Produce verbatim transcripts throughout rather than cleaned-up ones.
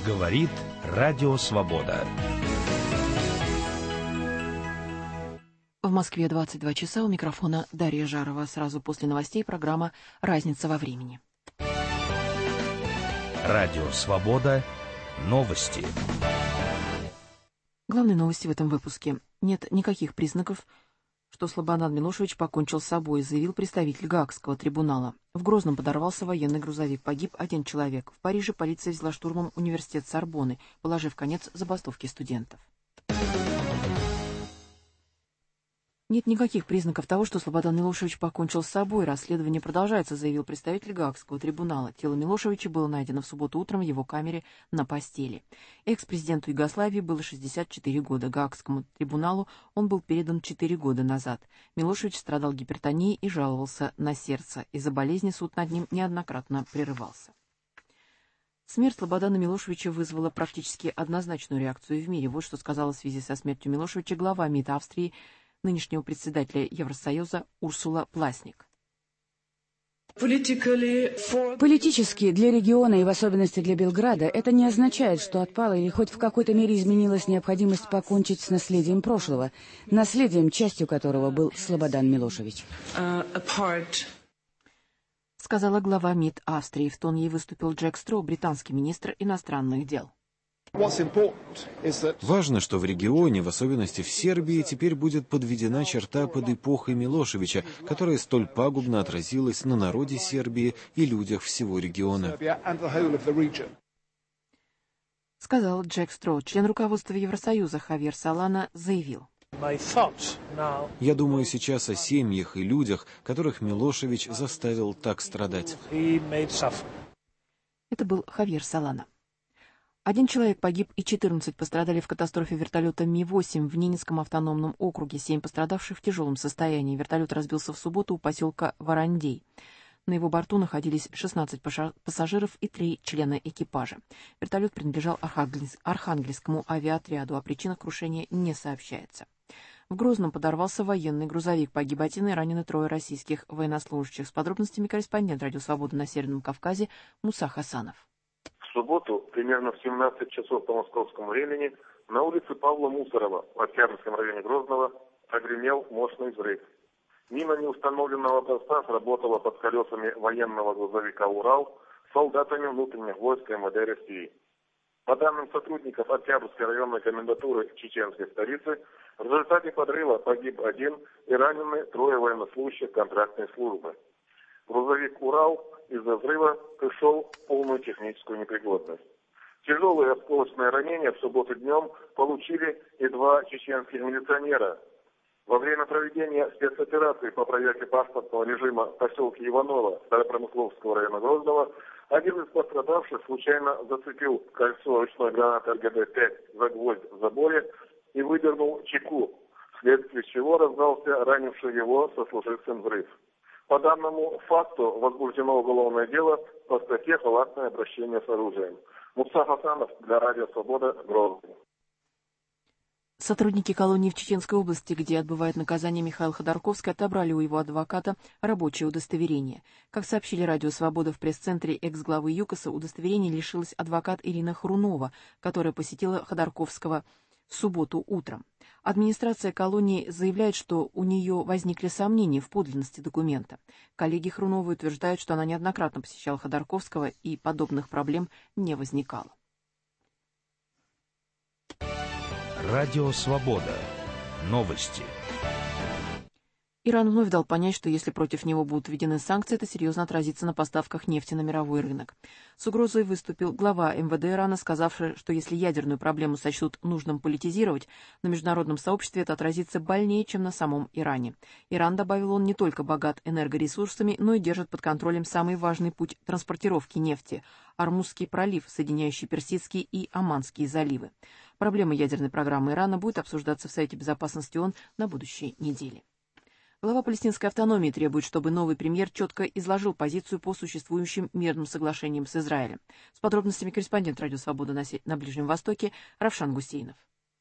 Говорит Радио Свобода. В Москве двадцать два часа, у микрофона Дарья Жарова. Сразу после новостей программа «Разница во времени». Радио Свобода. Новости. Главные новости в этом выпуске. Нет никаких признаков, что Слободан Милошевич покончил с собой, заявил представитель Гаагского трибунала. В Грозном подорвался военный грузовик, погиб один человек. В Париже полиция взяла штурмом университет Сорбонны, положив конец забастовке студентов. Нет никаких признаков того, что Слободан Милошевич покончил с собой. Расследование продолжается, заявил представитель Гаагского трибунала. Тело Милошевича было найдено в субботу утром в его камере на постели. Экс-президенту Югославии было шестьдесят четыре года. Гаагскому трибуналу он был передан четыре года назад. Милошевич страдал гипертонией и жаловался на сердце. Из-за болезни суд над ним неоднократно прерывался. Смерть Слободана Милошевича вызвала практически однозначную реакцию в мире. Вот что сказала в связи со смертью Милошевича глава МИД Австрии, нынешнего председателя Евросоюза Урсула Пласник. Политически для региона и в особенности для Белграда это не означает, что отпала или хоть в какой-то мере изменилась необходимость покончить с наследием прошлого, наследием, частью которого был Слободан Милошевич. Сказала глава МИД Австрии. В тон ей выступил Джек Строу, британский министр иностранных дел. Важно, что в регионе, в особенности в Сербии, теперь будет подведена черта под эпохой Милошевича, которая столь пагубно отразилась на народе Сербии и людях всего региона. Сказал Джек Строу. Член руководства Евросоюза Хавьер Солана заявил. Я думаю сейчас о семьях и людях, которых Милошевич заставил так страдать. Это был Хавьер Солана. Один человек погиб и четырнадцать пострадали в катастрофе вертолета Ми восемь в Ненецком автономном округе. Семь пострадавших в тяжелом состоянии. Вертолет разбился в субботу у поселка Варандей. На его борту находились шестнадцать пассажиров и три члена экипажа. Вертолет принадлежал Архангельскому авиаотряду, о причинах крушения не сообщается. В Грозном подорвался военный грузовик. Погиб один и ранены трое российских военнослужащих. С подробностями корреспондент Радио Свобода на Северном Кавказе Муса Хасанов. В субботу, примерно в семнадцать часов по московскому времени, на улице Павла Мусорова в Октябрьском районе Грозного прогремел мощный взрыв. Мина неустановленного образца сработала под колесами военного грузовика «Урал» с солдатами внутренних войск МВД России. По данным сотрудников Октябрьской районной комендатуры чеченской столицы, в результате подрыва погиб один и ранены трое военнослужащих контрактной службы. Грузовик «Урал» из-за взрыва пришел в полную техническую непригодность. Тяжелые осколочные ранения в субботу днем получили и два чеченских милиционера. Во время проведения спецоперации по проверке паспортного режима в поселке Иваново Старопромысловского района Грозного один из пострадавших случайно зацепил кольцо ручной гранаты эр гэ дэ пять за гвоздь в заборе и выдернул чеку, вследствие чего раздался ранивший его сослуживцем взрыв. По данному факту возбуждено уголовное дело по статье «Халатное обращение с оружием». Муса Хасанов для Радио Свобода, Грозный. Сотрудники колонии в Чеченской области, где отбывает наказание Михаил Ходорковский, отобрали у его адвоката рабочее удостоверение. Как сообщили Радио Свобода в пресс-центре экс-главы ЮКОСа, удостоверение лишилась адвокат Ирина Хрунова, которая посетила Ходорковского в субботу утром. Администрация колонии заявляет, что у нее возникли сомнения в подлинности документа. Коллеги Хруновой утверждают, что она неоднократно посещала Ходорковского и подобных проблем не возникало. Радио Свобода. Новости. Иран вновь дал понять, что если против него будут введены санкции, это серьезно отразится на поставках нефти на мировой рынок. С угрозой выступил глава эм вэ дэ Ирана, сказавший, что если ядерную проблему сочтут нужным политизировать, на международном сообществе это отразится больнее, чем на самом Иране. Иран, добавил он, не только богат энергоресурсами, но и держит под контролем самый важный путь транспортировки нефти – Ормузский пролив, соединяющий Персидские и Оманские заливы. Проблема ядерной программы Ирана будет обсуждаться в Совете Безопасности ООН на будущей неделе. Глава палестинской автономии требует, чтобы новый премьер четко изложил позицию по существующим мирным соглашениям с Израилем. С подробностями корреспондент Радио Свобода на, на Ближнем Востоке Равшан Гусейнов.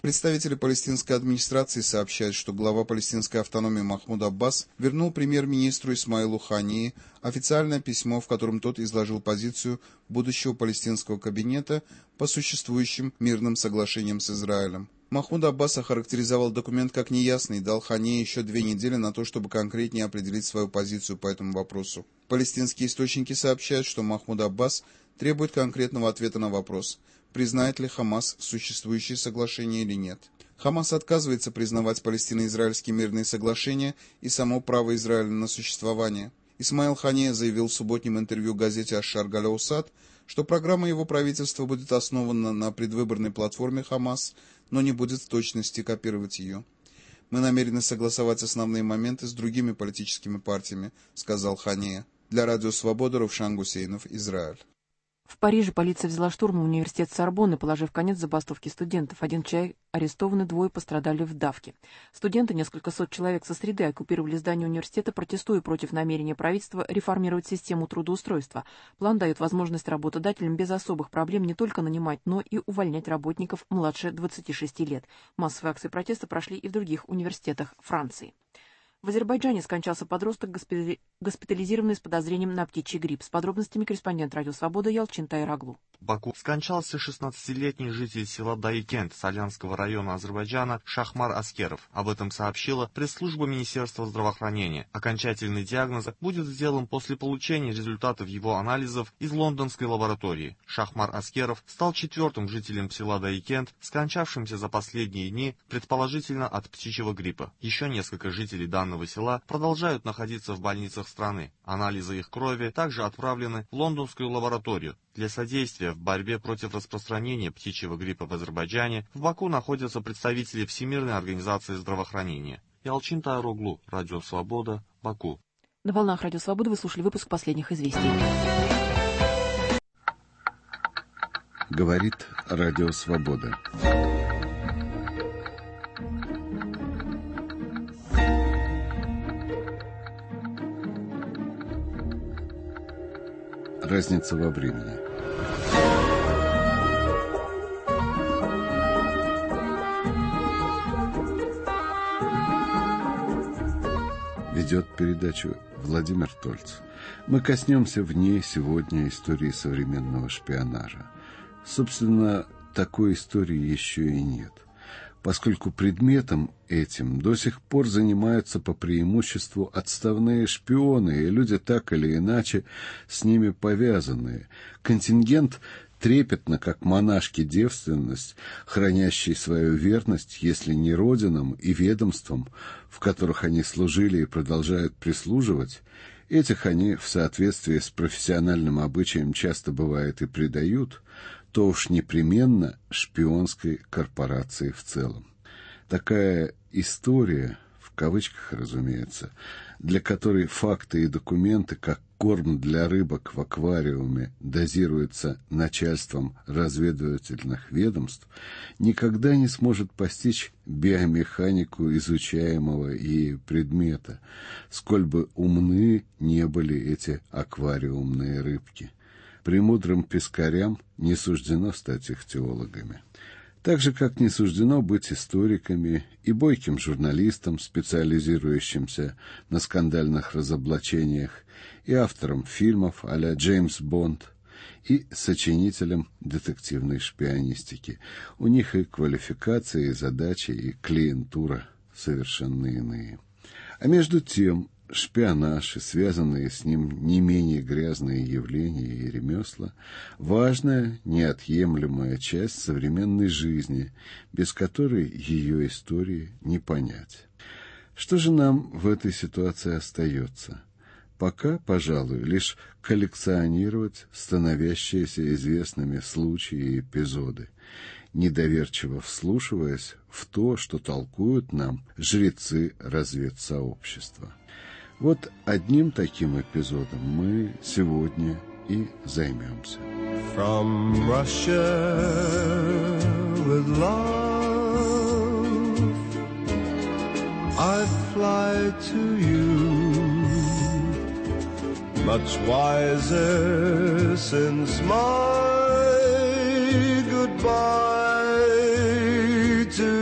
Представители палестинской администрации сообщают, что глава палестинской автономии Махмуд Аббас вернул премьер-министру Исмаилу Хании официальное письмо, в котором тот изложил позицию будущего палестинского кабинета по существующим мирным соглашениям с Израилем. Махмуд Аббас охарактеризовал документ как неясный и дал Хании еще две недели на то, чтобы конкретнее определить свою позицию по этому вопросу. Палестинские источники сообщают, что Махмуд Аббас требует конкретного ответа на вопрос, признает ли Хамас существующие соглашения или нет. Хамас отказывается признавать палестино-израильские мирные соглашения и само право Израиля на существование. Исмаил Хания заявил в субботнем интервью газете «Аш-Шарк аль-Аусат», что программа его правительства будет основана на предвыборной платформе Хамас, но не будет в точности копировать ее. «Мы намерены согласовать основные моменты с другими политическими партиями», — сказал Хания. Для Радио Свобода Равшан Гусейнов, Израиль. В Париже полиция взяла штурмом университет Сорбонны, положив конец забастовке студентов. Один человек арестован, двое пострадали в давке. Студенты, несколько сот человек со среды, оккупировали здание университета, протестуя против намерения правительства реформировать систему трудоустройства. План дает возможность работодателям без особых проблем не только нанимать, но и увольнять работников младше двадцати шести лет. Массовые акции протеста прошли и в других университетах Франции. В Азербайджане скончался подросток, госпитализированный с подозрением на птичий грипп. С подробностями корреспондент Радио Свобода Ялчин Тайраглу. В Баку скончался шестнадцатилетний житель села Дайкент Солянского района Азербайджана Шахмар Аскеров. Об этом сообщила пресс-служба Министерства здравоохранения. Окончательный диагноз будет сделан после получения результатов его анализов из лондонской лаборатории. Шахмар Аскеров стал четвертым жителем села Дайкент, скончавшимся за последние дни, предположительно от птичьего гриппа. Еще несколько жителей данного села продолжают находиться в больницах страны. Анализы их крови также отправлены в лондонскую лабораторию. Для содействия в борьбе против распространения птичьего гриппа в Азербайджане в Баку находятся представители Всемирной организации здравоохранения. Ялчин Тайраглу, Радио Свобода, Баку. На волнах Радио Свобода вы слушали выпуск последних известий. Говорит Радио Свобода. Разница во времени. Ведет передачу Владимир Тольц. Мы коснемся в ней сегодня истории современного шпионажа. Собственно, такой истории еще и нет, поскольку предметом этим до сих пор занимаются по преимуществу отставные шпионы и люди так или иначе с ними повязанные. Контингент трепетно, как монашки девственность, хранящий свою верность, если не родинам и ведомствам, в которых они служили и продолжают прислуживать. Этих они в соответствии с профессиональным обычаем часто бывает и предают, то уж непременно шпионской корпорации в целом. Такая история, в кавычках, разумеется, для которой факты и документы, как корм для рыбок в аквариуме, дозируются начальством разведывательных ведомств, никогда не сможет постичь биомеханику изучаемого ею предмета, сколь бы умны не были эти аквариумные рыбки. Премудрым пескарям не суждено стать их теологами. Так же, как не суждено быть историками и бойким журналистам, специализирующимся на скандальных разоблачениях, и авторам фильмов а-ля Джеймс Бонд, и сочинителям детективной шпионистики. У них и квалификация, и задачи, и клиентура совершенно иные. А между тем, шпионаж и связанные с ним не менее грязные явления и ремесла – важная, неотъемлемая часть современной жизни, без которой ее истории не понять. Что же нам в этой ситуации остается? Пока, пожалуй, лишь коллекционировать становящиеся известными случаи и эпизоды, недоверчиво вслушиваясь в то, что толкуют нам жрецы разведсообщества. Вот одним таким эпизодом мы сегодня и займемся. From Russia with love, I fly to you, much wiser since my goodbye to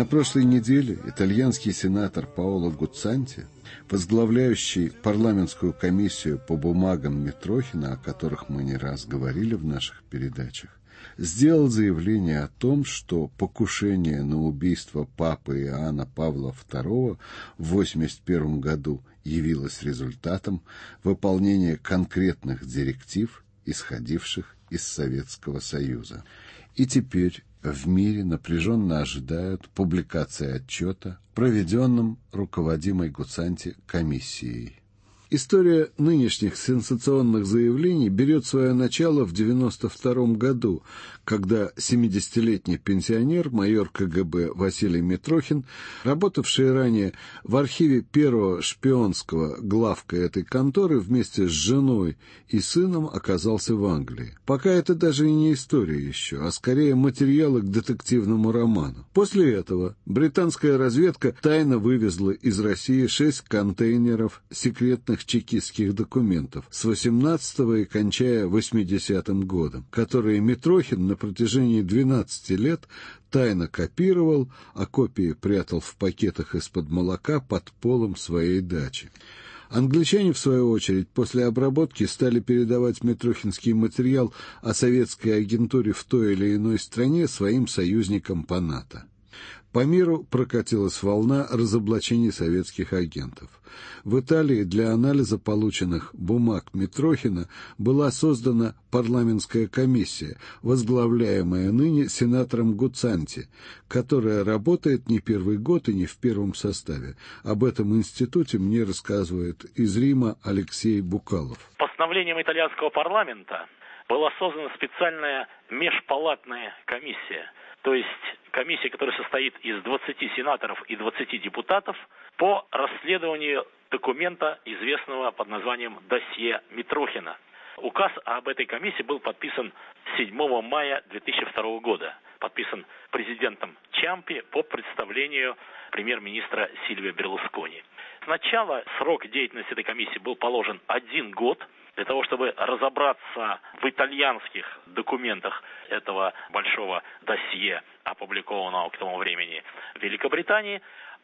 На прошлой неделе итальянский сенатор Паоло Гуццанти, возглавляющий парламентскую комиссию по бумагам Митрохина, о которых мы не раз говорили в наших передачах, сделал заявление о том, что покушение на убийство папы Иоанна Павла второго в восемьдесят первом году явилось результатом выполнения конкретных директив, исходивших из Советского Союза. И теперь в мире напряженно ожидают публикации отчета, проведенном руководимой Гуццанти комиссией. История нынешних сенсационных заявлений берет свое начало в девяносто втором году, когда семидесятилетний пенсионер, майор ка гэ бэ Василий Митрохин, работавший ранее в архиве первого шпионского главка этой конторы, вместе с женой и сыном оказался в Англии. Пока это даже и не история еще, а скорее материалы к детективному роману. После этого британская разведка тайно вывезла из России шесть контейнеров секретных чекистских документов с восемнадцатого и кончая восьмидесятым годом, которые Митрохин на протяжении двенадцати лет тайно копировал, а копии прятал в пакетах из-под молока под полом своей дачи. Англичане, в свою очередь, после обработки стали передавать митрохинский материал о советской агентуре в той или иной стране своим союзникам по НАТО. По миру прокатилась волна разоблачений советских агентов. В Италии для анализа полученных бумаг Митрохина была создана парламентская комиссия, возглавляемая ныне сенатором Гуццанти, которая работает не первый год и не в первом составе. Об этом институте мне рассказывает из Рима Алексей Букалов. Постановлением итальянского парламента была создана специальная межпалатная комиссия, то есть комиссия, которая состоит из двадцати сенаторов и двадцати депутатов по расследованию документа, известного под названием «Досье Митрохина». Указ об этой комиссии был подписан седьмого мая две тысячи второго года. Подписан президентом Чампи по представлению премьер-министра Сильвио Берлускони. Сначала срок деятельности этой комиссии был положен один год, для того, чтобы разобраться в итальянских документах этого большого досье, опубликованного к тому времени в Великобритании.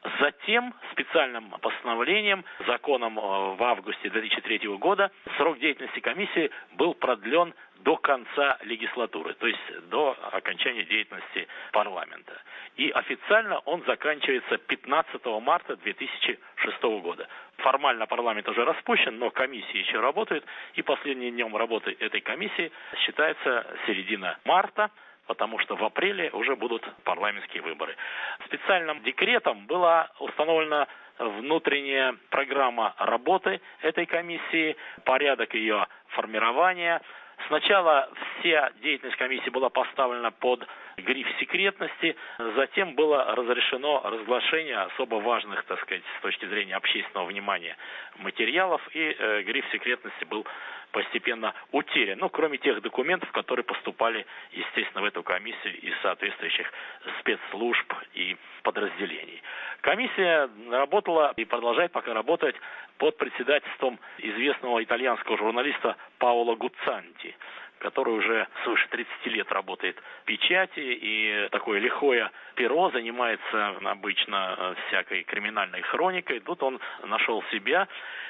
Затем специальным постановлением, законом в августе две тысячи третьего года, срок деятельности комиссии был продлен до конца легислатуры, то есть до окончания деятельности парламента. И официально он заканчивается пятнадцатого марта две тысячи шестого года. Формально парламент уже распущен, но комиссии еще работают, и последним днем работы этой комиссии считается середина марта, потому что в апреле уже будут парламентские выборы. Специальным декретом была установлена внутренняя программа работы этой комиссии, порядок ее формирования. Сначала вся деятельность комиссии была поставлена под гриф секретности, затем было разрешено разглашение особо важных, так сказать, с точки зрения общественного внимания материалов, и э, гриф секретности был постепенно утерян. Ну, кроме тех документов, которые поступали, естественно, в эту комиссию из соответствующих спецслужб и подразделений. Комиссия работала и продолжает пока работать под председательством известного итальянского журналиста Паоло Гуццанти, который уже свыше тридцати лет работает в печати, и такое лихое перо, занимается обычно всякой криминальной хроникой. Тут он нашел себя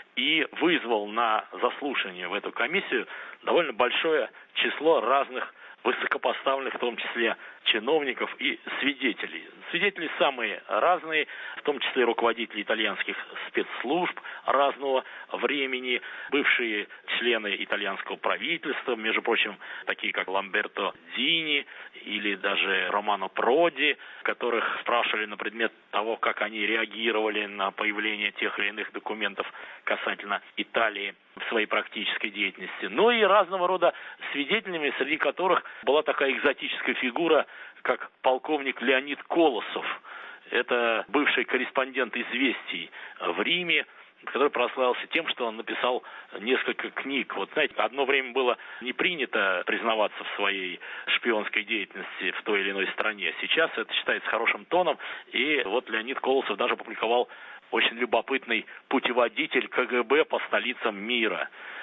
и вызвал на заслушание в эту комиссию довольно большое число разных высокопоставленных, в том числе чиновников и свидетелей. Свидетели самые разные, в том числе руководители итальянских спецслужб разного времени, бывшие члены итальянского правительства, между прочим, такие как Ламберто Дини или даже Романо Проди, которых спрашивали на предмет того, как они реагировали на появление тех или иных документов касательно Италии в своей практической деятельности. Но и разного рода свидетелями, среди которых была такая экзотическая фигура, как полковник Леонид Колосов. Это бывший корреспондент «Известий» в Риме, который прославился тем, что он написал несколько книг. Вот, знаете, одно время было не принято признаваться в своей шпионской деятельности в той или иной стране. Сейчас это считается хорошим тоном, и вот Леонид Колосов даже опубликовал очень любопытный путеводитель ка гэ бэ по столицам мира.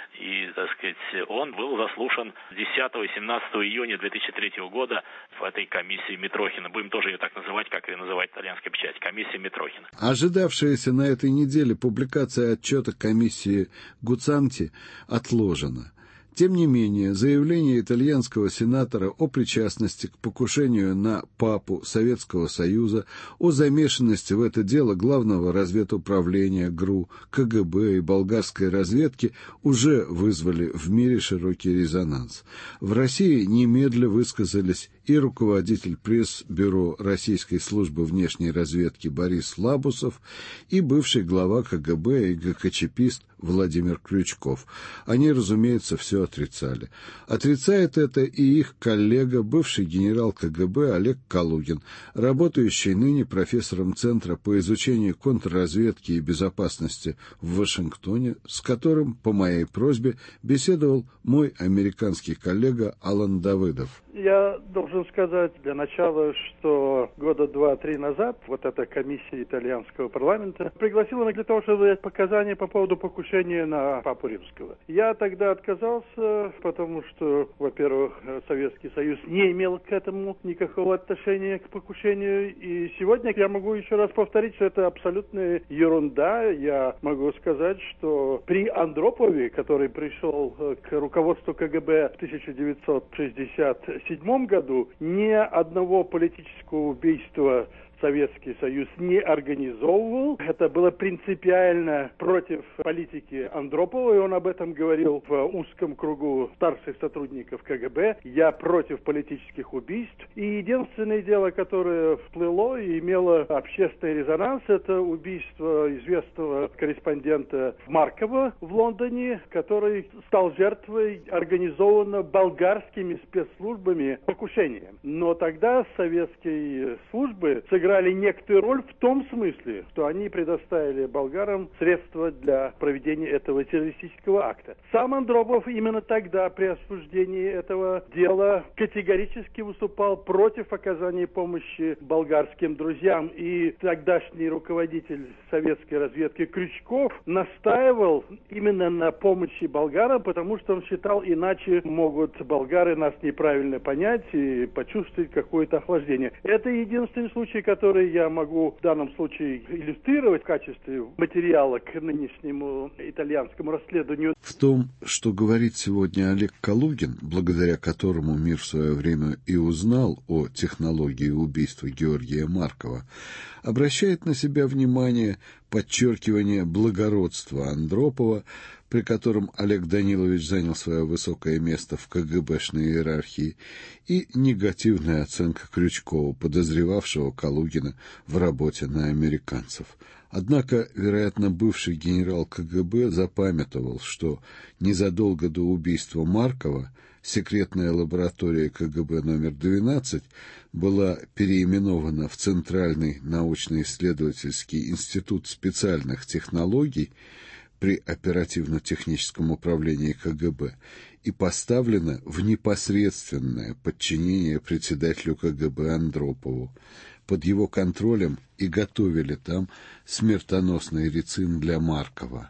И, так сказать, он был заслушан десятого и семнадцатого июня две тысячи третьего года в этой комиссии Митрохина. Будем тоже ее так называть, как ее называет итальянская печать. Комиссия Митрохина. Ожидавшаяся на этой неделе публикация отчета комиссии Гуцанти отложена. Тем не менее, заявление итальянского сенатора о причастности к покушению на папу Советского Союза, о замешанности в это дело главного разведуправления ГРУ, КГБ и болгарской разведки уже вызвали в мире широкий резонанс. В России немедля высказались и руководитель пресс-бюро Российской службы внешней разведки Борис Лабусов, и бывший глава КГБ и ГКЧПист Владимир Крючков. Они, разумеется, все отрицали. Отрицает это и их коллега, бывший генерал КГБ Олег Калугин, работающий ныне профессором Центра по изучению контрразведки и безопасности в Вашингтоне, с которым, по моей просьбе, беседовал мой американский коллега Алан Давыдов. Я должен сказать для начала, что года два-три назад вот эта комиссия итальянского парламента пригласила меня для того, чтобы дать показания по поводу покушения на Папу Римского. Я тогда отказался, потому что, во-первых, Советский Союз не имел к этому никакого отношения к покушению. И сегодня я могу еще раз повторить, что это абсолютная ерунда. Я могу сказать, что при Андропове, который пришел к руководству КГБ в тысяча девятьсот шестьдесят седьмом году, ни одного политического убийства Советский Союз не организовывал. Это было принципиально против политики Андропова, и он об этом говорил в узком кругу старших сотрудников КГБ. Я против политических убийств. И единственное дело, которое всплыло и имело общественный резонанс, это убийство известного корреспондента Маркова в Лондоне, который стал жертвой организованного болгарскими спецслужбами покушения. Но тогда советские службы сыграли играли некоторую роль в том смысле, что они предоставили болгарам средства для проведения этого террористического акта. Сам Андропов именно тогда при осуждении этого дела категорически выступал против оказания помощи болгарским друзьям, и тогдашний руководитель советской разведки Крючков настаивал именно на помощи болгарам, потому что он считал, иначе могут болгары нас неправильно понять и почувствовать какое-то охлаждение. Это единственный случай, который я могу в данном случае иллюстрировать в качестве материала к нынешнему итальянскому расследованию. В том, что говорит сегодня Олег Калугин, благодаря которому мир в свое время и узнал о технологии убийства Георгия Маркова, обращает на себя внимание подчеркивание благородства Андропова, при котором Олег Данилович занял свое высокое место в КГБшной иерархии, и негативная оценка Крючкова, подозревавшего Калугина в работе на американцев. Однако, вероятно, бывший генерал КГБ запамятовал, что незадолго до убийства Маркова секретная лаборатория КГБ номер двенадцать была переименована в Центральный научно-исследовательский институт специальных технологий при оперативно-техническом управлении КГБ и поставлена в непосредственное подчинение председателю КГБ Андропову. Под его контролем и готовили там смертоносный рицин для Маркова.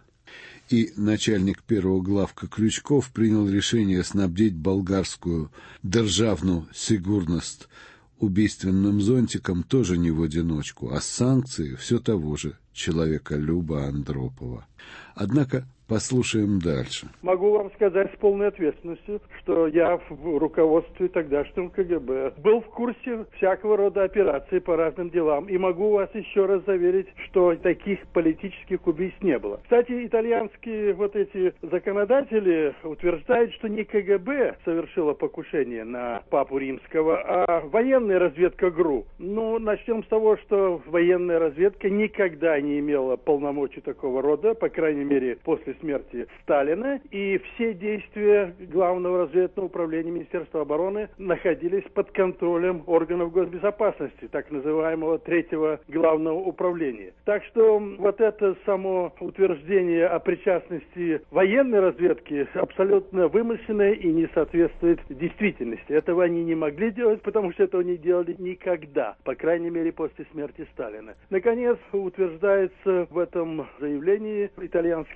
И начальник первого главка Крючков принял решение снабдить болгарскую державну сигурност убийственным зонтиком тоже не в одиночку, а с санкцией все того же человеколюба Андропова. Однако послушаем дальше. Могу вам сказать с полной ответственностью, что я в руководстве тогдашнего КГБ был в курсе всякого рода операций по разным делам. И могу вас еще раз заверить, что таких политических убийств не было. Кстати, итальянские вот эти законодатели утверждают, что не КГБ совершило покушение на Папу Римского, а военная разведка ГРУ. Ну, начнем с того, что военная разведка никогда не имела полномочий такого рода, по крайней мере, после смерти Сталина, и все действия Главного разведного управления Министерства обороны находились под контролем органов госбезопасности, так называемого третьего главного управления. Так что вот это само утверждение о причастности военной разведки абсолютно вымышленное и не соответствует действительности. Этого они не могли делать, потому что этого не делали никогда, по крайней мере, после смерти Сталина. Наконец, утверждается в этом заявлении итальянских законодателей,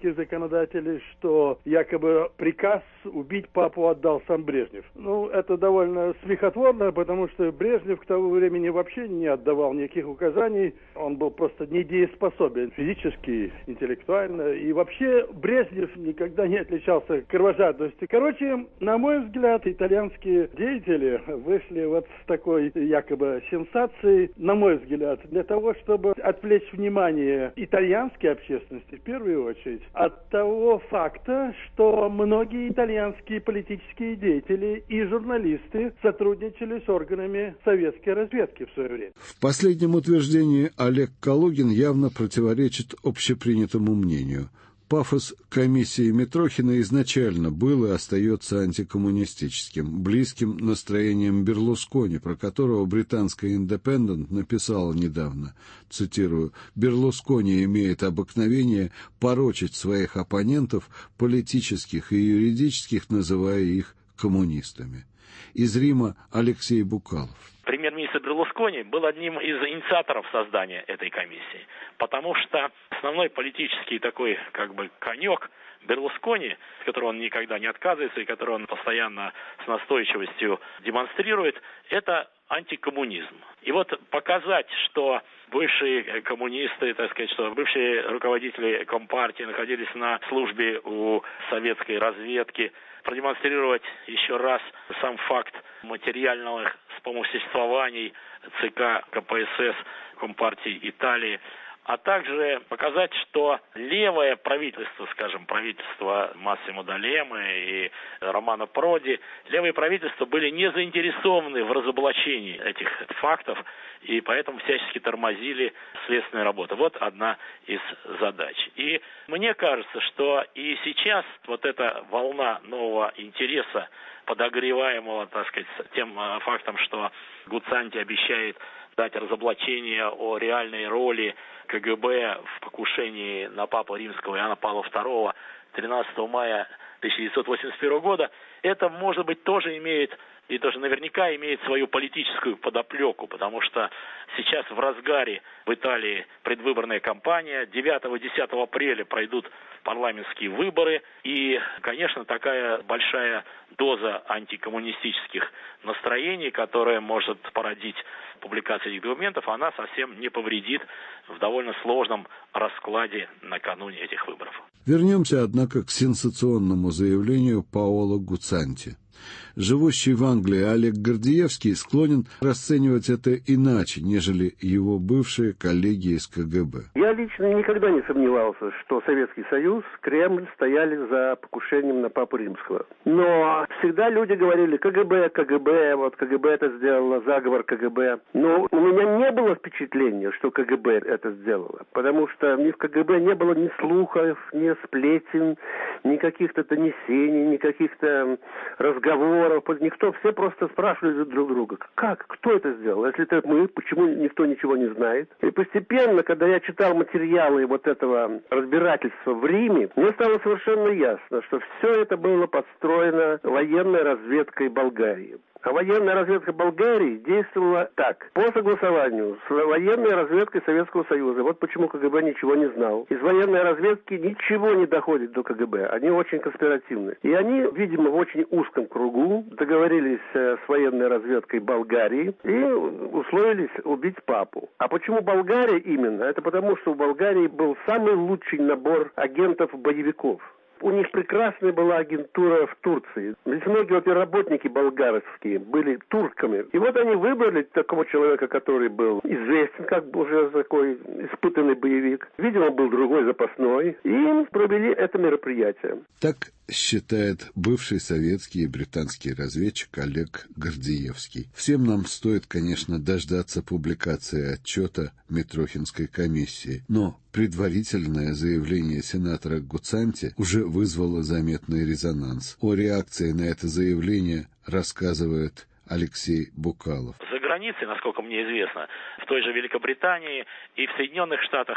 законодатели, что якобы приказ убить папу отдал сам Брежнев. Ну, это довольно смехотворно, потому что Брежнев к тому времени вообще не отдавал никаких указаний. Он был просто недееспособен физически, интеллектуально. И вообще Брежнев никогда не отличался кровожадностью. Короче, на мой взгляд, итальянские деятели вышли вот с такой якобы сенсацией, на мой взгляд, для того, чтобы отвлечь внимание итальянской общественности, в первую очередь, от того факта, что многие итальянские политические деятели и журналисты сотрудничали с органами советской разведки в свое время. В последнем утверждении Олег Калугин явно противоречит общепринятому мнению. Пафос комиссии Митрохина изначально был и остается антикоммунистическим, близким настроением Берлускони, про которого британская «Индепендент» написала недавно, цитирую, «Берлускони имеет обыкновение порочить своих оппонентов, политических и юридических, называя их коммунистами». Из Рима Алексей Букалов. Премьер-министр Берлускони был одним из инициаторов создания этой комиссии, потому что основной политический такой как бы конек Берлускони, с которого он никогда не отказывается и который он постоянно с настойчивостью демонстрирует, это антикоммунизм. И вот показать, что бывшие коммунисты, так сказать, что бывшие руководители Компартии находились на службе у советской разведки, продемонстрировать еще раз сам факт материальных вспомоществований ЦК КПСС Компартии Италии, а также показать, что левое правительство, скажем, правительство Массимо D'Алемы и Романо Проди, левые правительства были не заинтересованы в разоблачении этих фактов, и поэтому всячески тормозили следственную работу. Вот одна из задач. И мне кажется, что и сейчас вот эта волна нового интереса, подогреваемого, так сказать, тем фактом, что Гуцанти обещает дать разоблачение о реальной роли КГБ в покушении на папу римского Иоанна Павла второго тринадцатого мая тысяча девятьсот восемьдесят первого года, это, может быть, тоже имеет, и тоже наверняка имеет свою политическую подоплеку, потому что сейчас в разгаре в Италии предвыборная кампания, девятого-десятого апреля пройдут парламентские выборы, и, конечно, такая большая доза антикоммунистических настроений, которая может породить публикация этих документов, она совсем не повредит в довольно сложном раскладе накануне этих выборов. Вернемся, однако, к сенсационному заявлению Паоло Гуцанти. Живущий в Англии Олег Гордеевский склонен расценивать это иначе, нежели его бывшие коллеги из КГБ. Я лично никогда не сомневался, что Советский Союз, Кремль стояли за покушением на Папу Римского. Но всегда люди говорили КГБ, КГБ, вот КГБ это сделало, заговор КГБ. Но у меня не было впечатления, что КГБ это сделало, потому что ни в КГБ не было ни слухов, ни сплетен, ни каких-то донесений, ни каких-то разговоров. Никто, все просто спрашивали друг друга, как, кто это сделал? Если это мы, почему никто ничего не знает? И постепенно, когда я читал материалы вот этого разбирательства в Риме, мне стало совершенно ясно, что все это было подстроено военной разведкой Болгарии. А военная разведка Болгарии действовала так. По согласованию с военной разведкой Советского Союза. Вот почему КГБ ничего не знал. Из военной разведки ничего не доходит до КГБ. Они очень конспиративны. И они, видимо, в очень узком кругу договорились с военной разведкой Болгарии и условились убить папу. А почему Болгария именно? Это потому, что в Болгарии был самый лучший набор агентов-боевиков. У них прекрасная была агентура в Турции. Ведь многие вот работники болгарские были турками. И вот они выбрали такого человека, который был известен, как бы уже такой испытанный боевик. Видимо, был другой запасной. И провели это мероприятие. Так считает бывший советский и британский разведчик Олег Гордеевский. Всем нам стоит, конечно, дождаться публикации отчета Митрохинской комиссии. Но предварительное заявление сенатора Гуцанти уже вызвало заметный резонанс. О реакции на это заявление рассказывает Алексей Букалов. За границей, насколько мне известно, в той же Великобритании и в Соединенных Штатах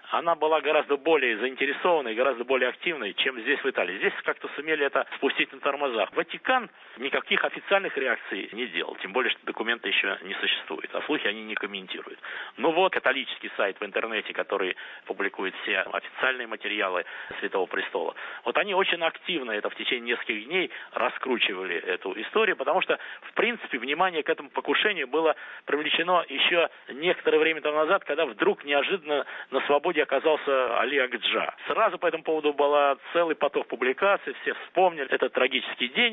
она была гораздо более заинтересованной, гораздо более активной, чем здесь в Италии. Здесь как-то сумели это спустить на тормозах. Ватикан никаких официальных реакций не делал, тем более, что документа еще не существует, а слухи они не комментируют. Ну вот, католический сайт в интернете, который публикует все официальные материалы Святого Престола, вот они очень активно это в течение нескольких дней раскручивали эту историю, потому что, в принципе, внимание к этому покушению было привлечено еще некоторое время тому назад, когда вдруг неожиданно на свободе оказался Али Акджа. Сразу по этому поводу был целый поток публикаций, все вспомнили этот трагический день,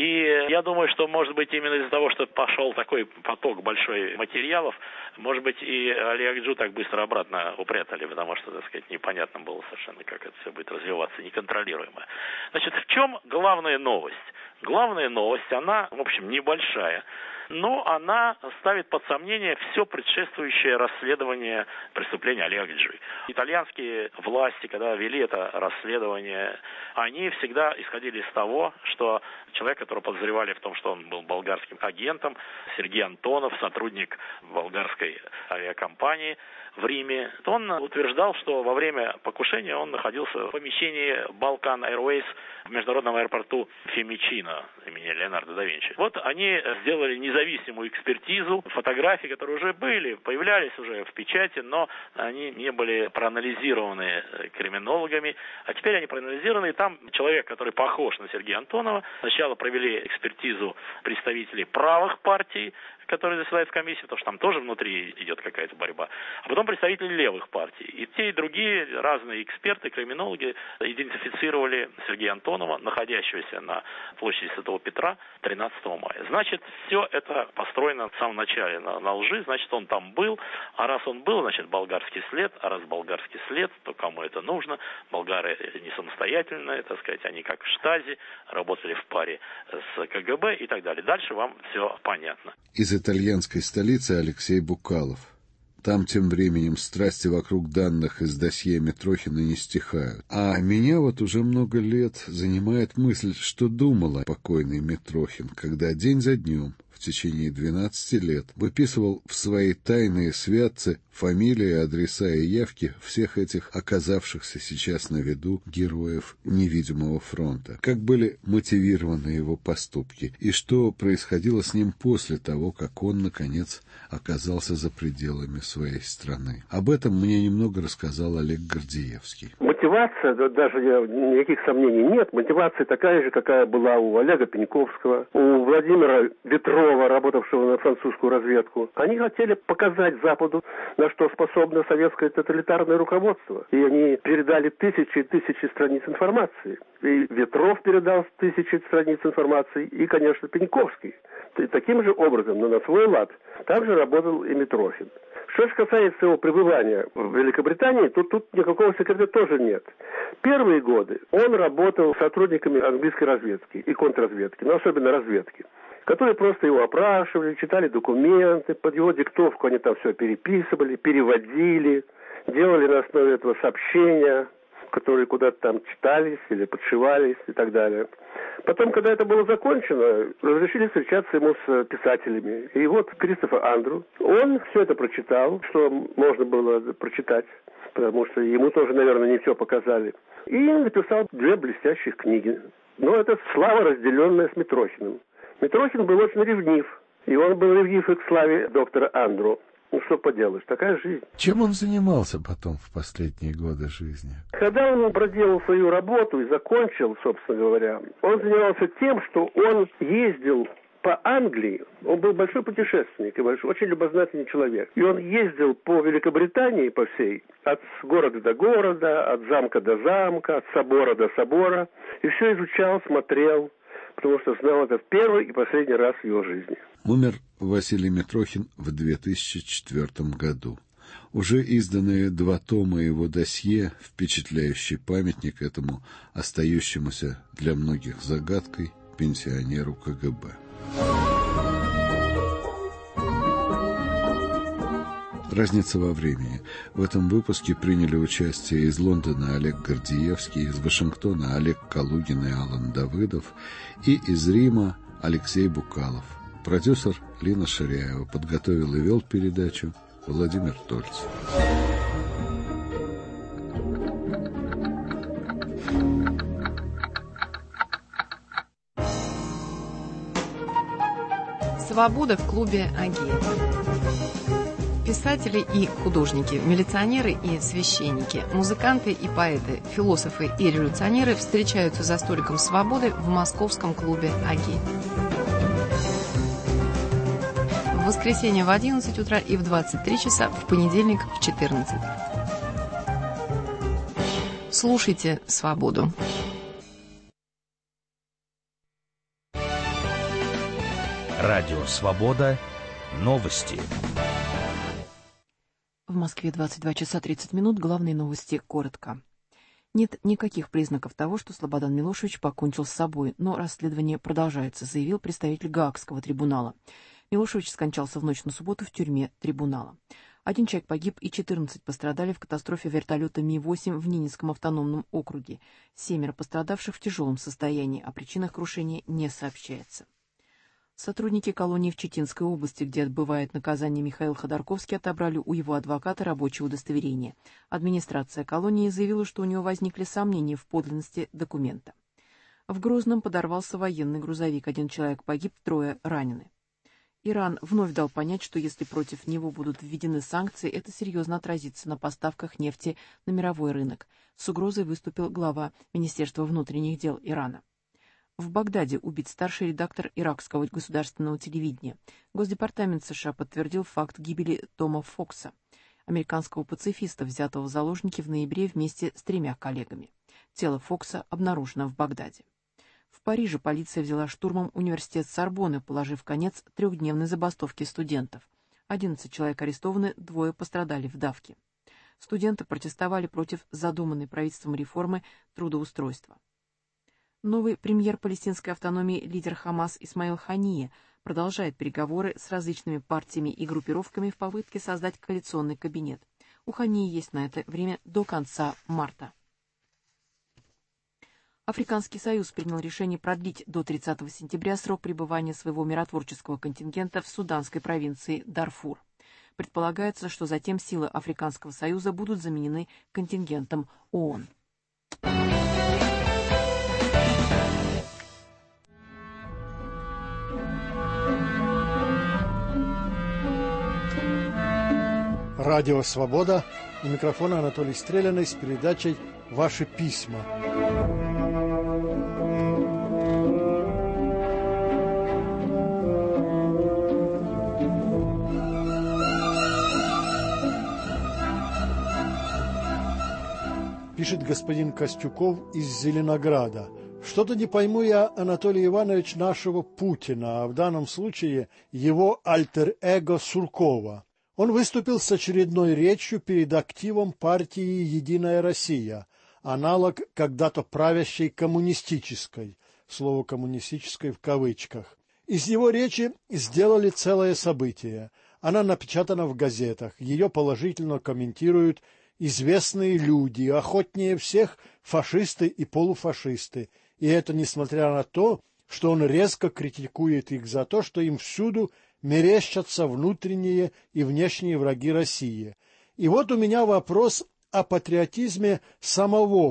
и я думаю, что, может быть, именно из-за того, что пошел такой поток большой материалов, может быть, и Али Акджу так быстро обратно упрятали, потому что, так сказать, непонятно было совершенно, как это все будет развиваться, неконтролируемо. Значит, в чем главная новость? Главная новость, она, в общем, небольшая, но она ставит под сомнение все предшествующее расследование преступления Али Акджи. Итальянские власти, когда вели это расследование, они всегда исходили из того, что человек, которого подозревали в том, что он был болгарским агентом, Сергей Антонов, сотрудник болгарской авиакомпании в Риме, он утверждал, что во время покушения он находился в помещении Balkan Airways в международном аэропорту Фимичино имени Леонардо да Винчи. Вот они сделали независимую экспертизу. Фотографии, которые уже были, появлялись уже в печати, но они не были проанализированы криминологами. А теперь они проанализированы, и там человек, который похож на Сергея Антонова, сначала провели экспертизу представителей правых партий, которые заседают в комиссии, потому что там тоже внутри идет какая-то борьба, а потом представители левых партий. И те, и другие разные эксперты, криминологи идентифицировали Сергея Антонова, находящегося на площади Святого Петра, тринадцатого мая. Значит, все это построено в самом начале на, на лжи, значит, он там был, а раз он был, значит, болгарский след, а раз болгарский след, то кому это нужно? Болгары не самостоятельные, так сказать, они как в штазе, работали в паре с КГБ и так далее. Дальше вам все понятно. Из итальянской столицы Алексей Букалов. Там тем временем страсти вокруг данных из досье Митрохина не стихают. А меня вот уже много лет занимает мысль, что думала покойный Митрохин, когда день за днем в течение двенадцати лет выписывал в свои тайные святцы фамилии, адреса и явки всех этих оказавшихся сейчас на виду героев невидимого фронта. Как были мотивированы его поступки и что происходило с ним после того, как он, наконец, оказался за пределами своей страны. Об этом мне немного рассказал Олег Гордеевский. Мотивация, даже никаких сомнений нет, мотивация такая же, какая была у Олега Пеньковского, у Владимира Ветрова, работавшего на французскую разведку. Они хотели показать Западу, на что способно советское тоталитарное руководство. И они передали тысячи и тысячи страниц информации. И Ветров передал тысячи страниц информации, и, конечно, Пеньковский. И таким же образом, но на свой лад, также работал и Митрохин. Что же касается его пребывания в Великобритании, то тут никакого секрета тоже нет. Первые годы он работал с сотрудниками английской разведки и контрразведки, но особенно разведки, которые просто его опрашивали, читали документы, под его диктовку они там все переписывали, переводили, делали на основе этого сообщения, которые куда-то там читались или подшивались и так далее. Потом, когда это было закончено, разрешили встречаться ему с писателями. И вот Кристофер Андру, он все это прочитал, что можно было прочитать, потому что ему тоже, наверное, не все показали. И написал две блестящих книги. Но это слава, разделенная с Митрохиным. Митрохин был очень ревнив, и он был ревнив и к славе доктора Андру. Ну, что поделаешь, такая жизнь. Чем он занимался потом в последние годы жизни? Когда он проделал свою работу и закончил, собственно говоря, он занимался тем, что он ездил по Англии. Он был большой путешественник и большой, очень любознательный человек. И он ездил по Великобритании, по всей, от города до города, от замка до замка, от собора до собора. И все изучал, смотрел, потому что знал это в первый и последний раз в его жизни. Умер Василий Митрохин в две тысячи четвёртом году. Уже изданные два тома его досье, впечатляющий памятник этому остающемуся для многих загадкой пенсионеру КГБ. Разница во времени. В этом выпуске приняли участие из Лондона Олег Гордеевский, из Вашингтона Олег Калугин и Алан Давыдов, и из Рима Алексей Букалов. Продюсер Лина Ширяева. Подготовил и вел передачу Владимир Тольц. Свобода в клубе Агея. Писатели и художники, милиционеры и священники, музыканты и поэты, философы и революционеры встречаются за столиком свободы в московском клубе Агея. В воскресенье в одиннадцать утра и в двадцать три часа, в понедельник в четырнадцать. Слушайте «Свободу». Радио «Свобода». Новости. В Москве двадцать два часа тридцать минут. Главные новости коротко. Нет никаких признаков того, что Слободан Милошевич покончил с собой, но расследование продолжается, заявил представитель Гаагского трибунала. Милошевич скончался в ночь на субботу в тюрьме трибунала. Один человек погиб и четырнадцать пострадали в катастрофе вертолета Ми восемь в Ненецком автономном округе. Семеро пострадавших в тяжелом состоянии, о причинах крушения не сообщается. Сотрудники колонии в Читинской области, где отбывает наказание Михаил Ходорковский, отобрали у его адвоката рабочее удостоверение. Администрация колонии заявила, что у него возникли сомнения в подлинности документа. В Грозном подорвался военный грузовик. Один человек погиб, трое ранены. Иран вновь дал понять, что если против него будут введены санкции, это серьезно отразится на поставках нефти на мировой рынок. С угрозой выступил глава Министерства внутренних дел Ирана. В Багдаде убит старший редактор иракского государственного телевидения. Госдепартамент США подтвердил факт гибели Тома Фокса, американского пацифиста, взятого в заложники в ноябре вместе с тремя коллегами. Тело Фокса обнаружено в Багдаде. В Париже полиция взяла штурмом университет Сорбонны, положив конец трехдневной забастовке студентов. Одиннадцать человек арестованы, двое пострадали в давке. Студенты протестовали против задуманной правительством реформы трудоустройства. Новый премьер палестинской автономии, лидер Хамас Исмаил Хания, продолжает переговоры с различными партиями и группировками в попытке создать коалиционный кабинет. У Хании есть на это время до конца марта. Африканский союз принял решение продлить до тридцатого сентября срок пребывания своего миротворческого контингента в суданской провинции Дарфур. Предполагается, что затем силы Африканского союза будут заменены контингентом ООН. Радио «Свобода». У микрофона Анатолий Стреляный с передачей «Ваши письма». Пишет господин Костюков из Зеленограда. Что-то не пойму я, Анатолий Иванович, нашего Путина, а в данном случае его альтер-эго Суркова. Он выступил с очередной речью перед активом партии «Единая Россия», аналог когда-то правящей коммунистической, слово «коммунистической» в кавычках. Из его речи сделали целое событие. Она напечатана в газетах, ее положительно комментируют известные люди, охотнее всех фашисты и полуфашисты, и это несмотря на то, что он резко критикует их за то, что им всюду мерещатся внутренние и внешние враги России. И вот у меня вопрос о патриотизме самого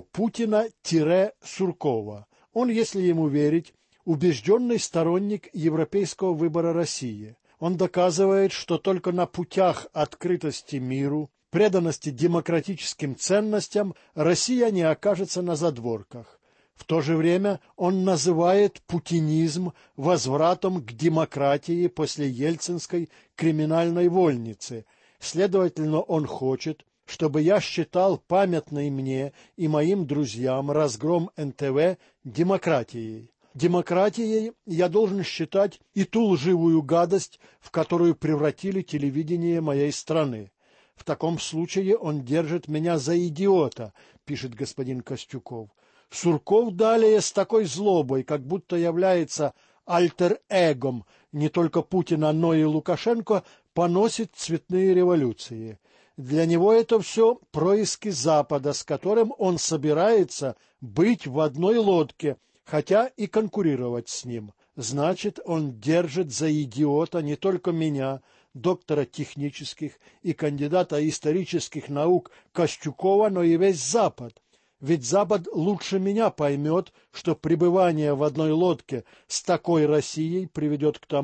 Путина-Суркова. Он, если ему верить, убежденный сторонник европейского выбора России. Он доказывает, что только на путях открытости миру, преданности демократическим ценностям Россия не окажется на задворках. В то же время он называет путинизм возвратом к демократии после ельцинской криминальной вольницы. Следовательно, он хочет, чтобы я считал памятный мне и моим друзьям разгром эн тэ вэ демократией. Демократией я должен считать и ту лживую гадость, в которую превратили телевидение моей страны. В таком случае он держит меня за идиота, пишет господин Костюков. Сурков далее с такой злобой, как будто является альтер-эгом не только Путина, но и Лукашенко, поносит цветные революции. Для него это все происки Запада, с которым он собирается быть в одной лодке, хотя и конкурировать с ним. Значит, он держит за идиота не только меня, доктора технических и кандидата исторических наук Костюкова, но и весь Запад. Ведь Запад лучше меня поймет, что пребывание в одной лодке с такой Россией приведет к тому,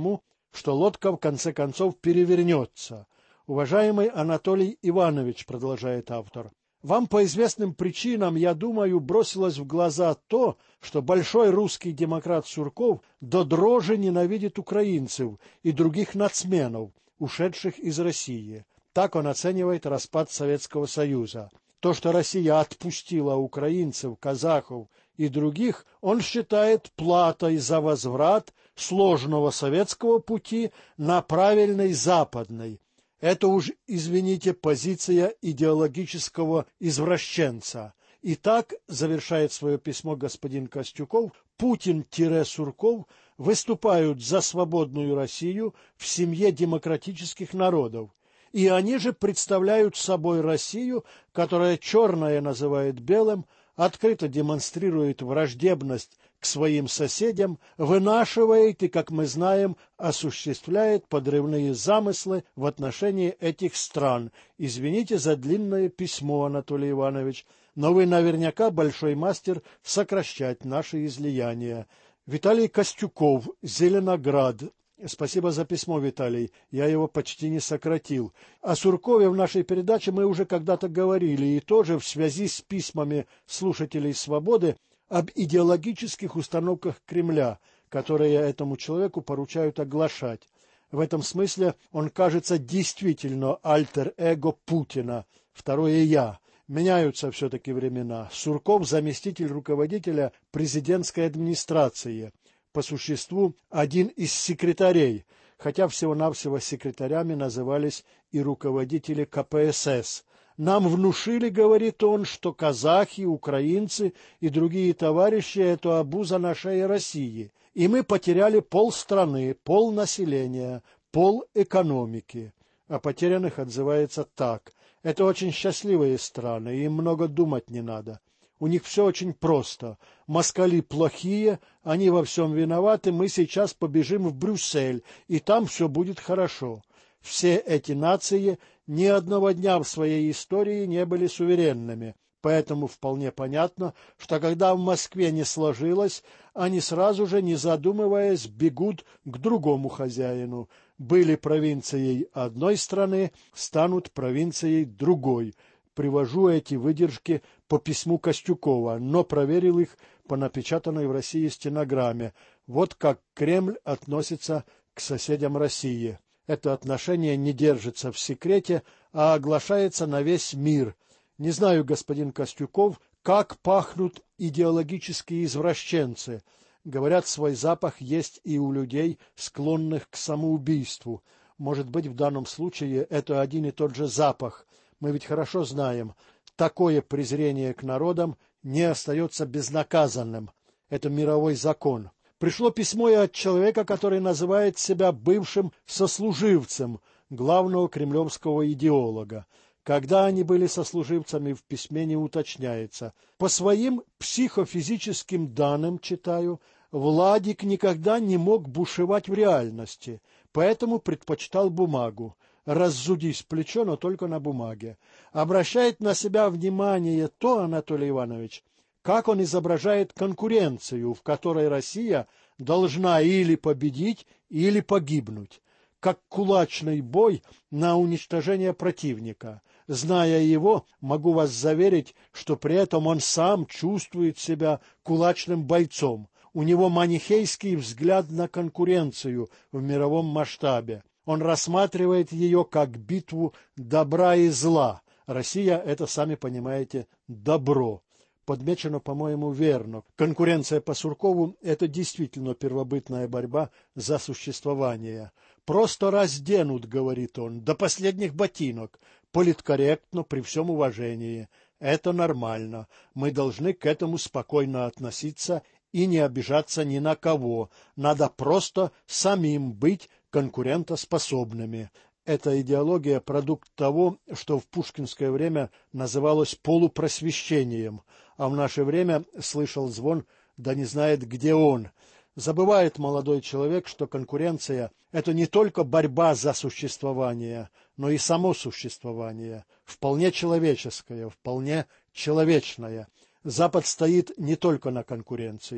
что лодка в конце концов перевернется. Уважаемый Анатолий Иванович, продолжает автор, вам по известным причинам, я думаю, бросилось в глаза то, что большой русский демократ Сурков до дрожи ненавидит украинцев и других нацменов, ушедших из России. Так он оценивает распад Советского Союза. То, что Россия отпустила украинцев, казахов и других, он считает платой за возврат сложного советского пути на правильный западный. Это уж, извините, позиция идеологического извращенца. И так, завершает свое письмо господин Костюков, Путин-Сурков выступают за свободную Россию в семье демократических народов. И они же представляют собой Россию, которая черное называет белым, открыто демонстрирует враждебность к своим соседям, вынашивает и, как мы знаем, осуществляет подрывные замыслы в отношении этих стран. Извините за длинное письмо, Анатолий Иванович, но вы наверняка большой мастер сокращать наши излияния. Виталий Костюков, Зеленоград. Спасибо за письмо, Виталий. Я его почти не сократил. О Суркове в нашей передаче мы уже когда-то говорили, и тоже в связи с письмами слушателей «Свободы» об идеологических установках Кремля, которые этому человеку поручают оглашать. В этом смысле он кажется действительно альтер-эго Путина, второе «я». Меняются все-таки времена. Сурков – заместитель руководителя президентской администрации. По существу один из секретарей, хотя всего-навсего секретарями назывались и руководители ка пэ эс эс. Нам внушили, говорит он, что казахи, украинцы и другие товарищи – это обуза на шее России, и мы потеряли полстраны, полнаселения, пол экономики. О потерянных отзывается так. Это очень счастливые страны, им много думать не надо. У них все очень просто. Москали плохие, они во всем виноваты, мы сейчас побежим в Брюссель, и там все будет хорошо. Все эти нации ни одного дня в своей истории не были суверенными, поэтому вполне понятно, что когда в Москве не сложилось, они сразу же, не задумываясь, бегут к другому хозяину. Были провинцией одной страны, станут провинцией другой. Привожу эти выдержки по письму Костюкова, но проверил их по напечатанной в России стенограмме. Вот как Кремль относится к соседям России. Это отношение не держится в секрете, а оглашается на весь мир. Не знаю, господин Костюков, как пахнут идеологические извращенцы. Говорят, свой запах есть и у людей, склонных к самоубийству. Может быть, в данном случае это один и тот же запах. Мы ведь хорошо знаем, такое презрение к народам не остается безнаказанным. Это мировой закон. Пришло письмо и от человека, который называет себя бывшим сослуживцем главного кремлевского идеолога. Когда они были сослуживцами, в письме не уточняется. По своим психофизическим данным, читаю, Владик никогда не мог бушевать в реальности, поэтому предпочитал бумагу. Раззудись плечо, но только на бумаге. Обращает на себя внимание то, Анатолий Иванович, как он изображает конкуренцию, в которой Россия должна или победить, или погибнуть, как кулачный бой на уничтожение противника. Зная его, могу вас заверить, что при этом он сам чувствует себя кулачным бойцом. У него манихейский взгляд на конкуренцию в мировом масштабе. Он рассматривает ее как битву добра и зла. Россия – это, сами понимаете, добро. Подмечено, по-моему, верно. Конкуренция по Суркову – это действительно первобытная борьба за существование. Просто разденут, говорит он, до последних ботинок. Политкорректно, при всем уважении. Это нормально. Мы должны к этому спокойно относиться и не обижаться ни на кого. Надо просто самим быть конкурентоспособными. Эта идеология – продукт того, что в пушкинское время называлось полупросвещением, а в наше время слышал звон, да не знает, где он. Забывает молодой человек, что конкуренция – это не только борьба за существование, но и само существование, вполне человеческое, вполне человечное. Запад стоит не только на конкуренции.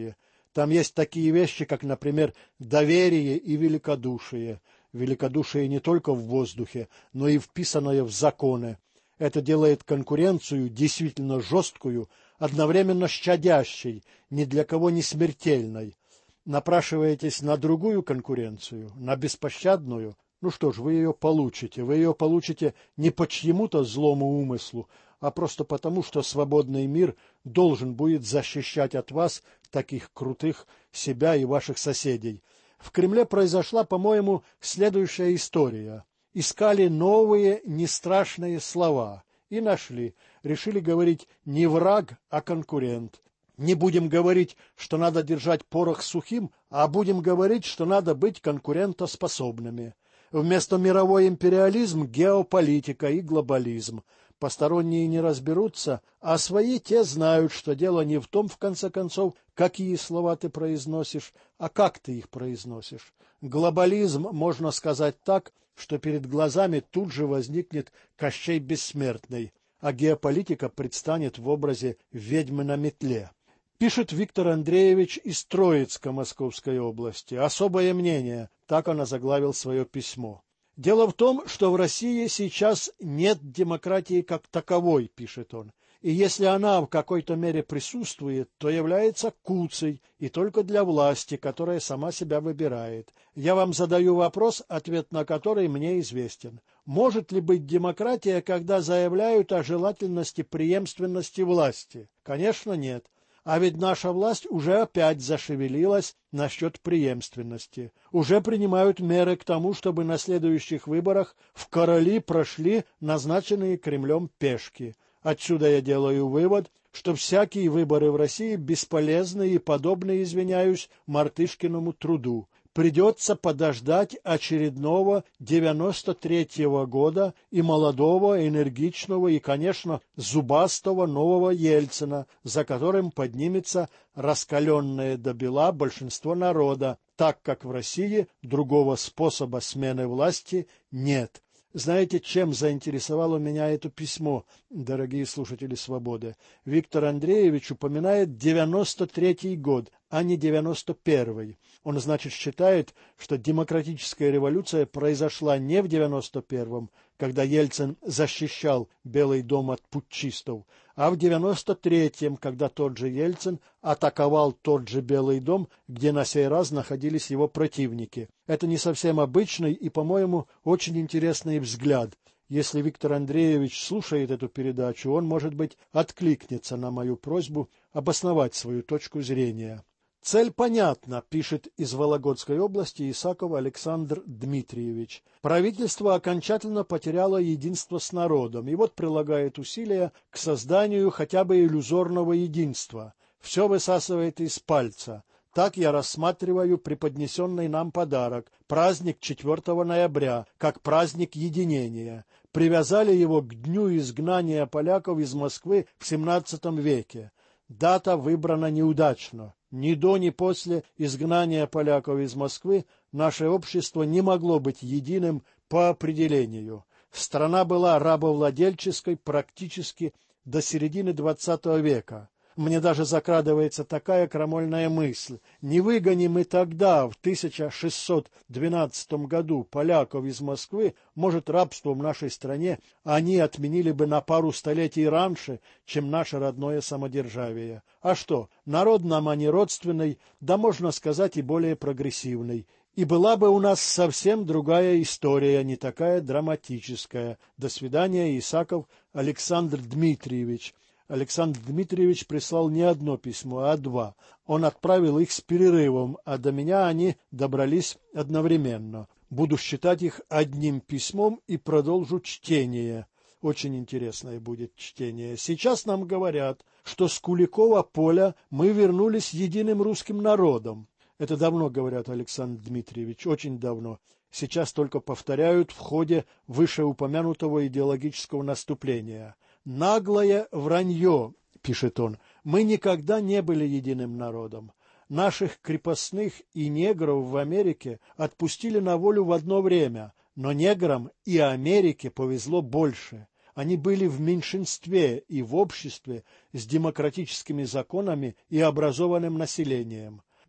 Там есть такие вещи, как, например, доверие и великодушие. Великодушие не только в воздухе, но и вписанное в законы. Это делает конкуренцию действительно жесткую, одновременно щадящей, ни для кого не смертельной. Напрашиваетесь на другую конкуренцию, на беспощадную, ну что ж, вы ее получите. Вы ее получите не по чьему-то злому умыслу, а просто потому, что свободный мир должен будет защищать от вас, таких крутых, себя и ваших соседей. В Кремле произошла, по-моему, следующая история. Искали новые, нестрашные слова и нашли. Решили говорить не враг, а конкурент. Не будем говорить, что надо держать порох сухим, а будем говорить, что надо быть конкурентоспособными. Вместо мировой империализм – геополитика и глобализм. Посторонние не разберутся, а свои те знают, что дело не в том, в конце концов, какие слова ты произносишь, а как ты их произносишь. Глобализм можно сказать так, что перед глазами тут же возникнет Кощей Бессмертный, а геополитика предстанет в образе ведьмы на метле. Пишет Виктор Андреевич из Троицка Московской области. Особое мнение, так он озаглавил свое письмо. Дело в том, что в России сейчас нет демократии как таковой, пишет он, и если она в какой-то мере присутствует, то является куцей и только для власти, которая сама себя выбирает. Я вам задаю вопрос, ответ на который мне известен. Может ли быть демократия, когда заявляют о желательности преемственности власти? Конечно, нет. А ведь наша власть уже опять зашевелилась насчет преемственности. Уже принимают меры к тому, чтобы на следующих выборах в короли прошли назначенные Кремлем пешки. Отсюда я делаю вывод, что всякие выборы в России бесполезны и подобны, извиняюсь, мартышкиному труду. Придется подождать очередного девяносто третьего года и молодого, энергичного и, конечно, зубастого нового Ельцина, за которым поднимется раскаленное до бела большинство народа, так как в России другого способа смены власти нет. Знаете, чем заинтересовало меня это письмо, дорогие слушатели «Свободы»? Виктор Андреевич упоминает девяносто третий год, а не девяносто первый. Он, значит, считает, что демократическая революция произошла не в девяносто первом, когда Ельцин защищал Белый дом от путчистов, а в девяносто третьем, когда тот же Ельцин атаковал тот же Белый дом, где на сей раз находились его противники. Это не совсем обычный и, по-моему, очень интересный взгляд. Если Виктор Андреевич слушает эту передачу, он, может быть, откликнется на мою просьбу обосновать свою точку зрения. Цель понятна, пишет из Вологодской области Исаков Александр Дмитриевич. Правительство окончательно потеряло единство с народом, и вот прилагает усилия к созданию хотя бы иллюзорного единства. Все высасывает из пальца. Так я рассматриваю преподнесенный нам подарок, праздник четвёртого ноября, как праздник единения. Привязали его к дню изгнания поляков из Москвы в семнадцатом веке. Дата выбрана неудачно. Ни до, ни после изгнания поляков из Москвы наше общество не могло быть единым по определению. Страна была рабовладельческой практически до середины двадцатого века. Мне даже закрадывается такая крамольная мысль. Не выгоним мы тогда, в тысяча шестьсот двенадцатом году, поляков из Москвы, может, рабство в нашей стране они отменили бы на пару столетий раньше, чем наше родное самодержавие. А что, народ нам а не родственный, да, можно сказать, и более прогрессивный. И была бы у нас совсем другая история, не такая драматическая. До свидания, Исаков Александр Дмитриевич. Александр Дмитриевич прислал не одно письмо, а два. Он отправил их с перерывом, а до меня они добрались одновременно. Буду считать их одним письмом и продолжу чтение. Очень интересное будет чтение. Сейчас нам говорят, что с Куликова поля мы вернулись единым русским народом. Это давно говорят, Александр Дмитриевич, очень давно. Сейчас только повторяют в ходе вышеупомянутого идеологического наступления. «Наглое вранье», — пишет он, — «мы никогда не были единым народом. Наших крепостных и негров в Америке отпустили на волю в одно время, но неграм и Америке повезло больше. Они были в меньшинстве и в обществе с демократическими законами и образованным населением.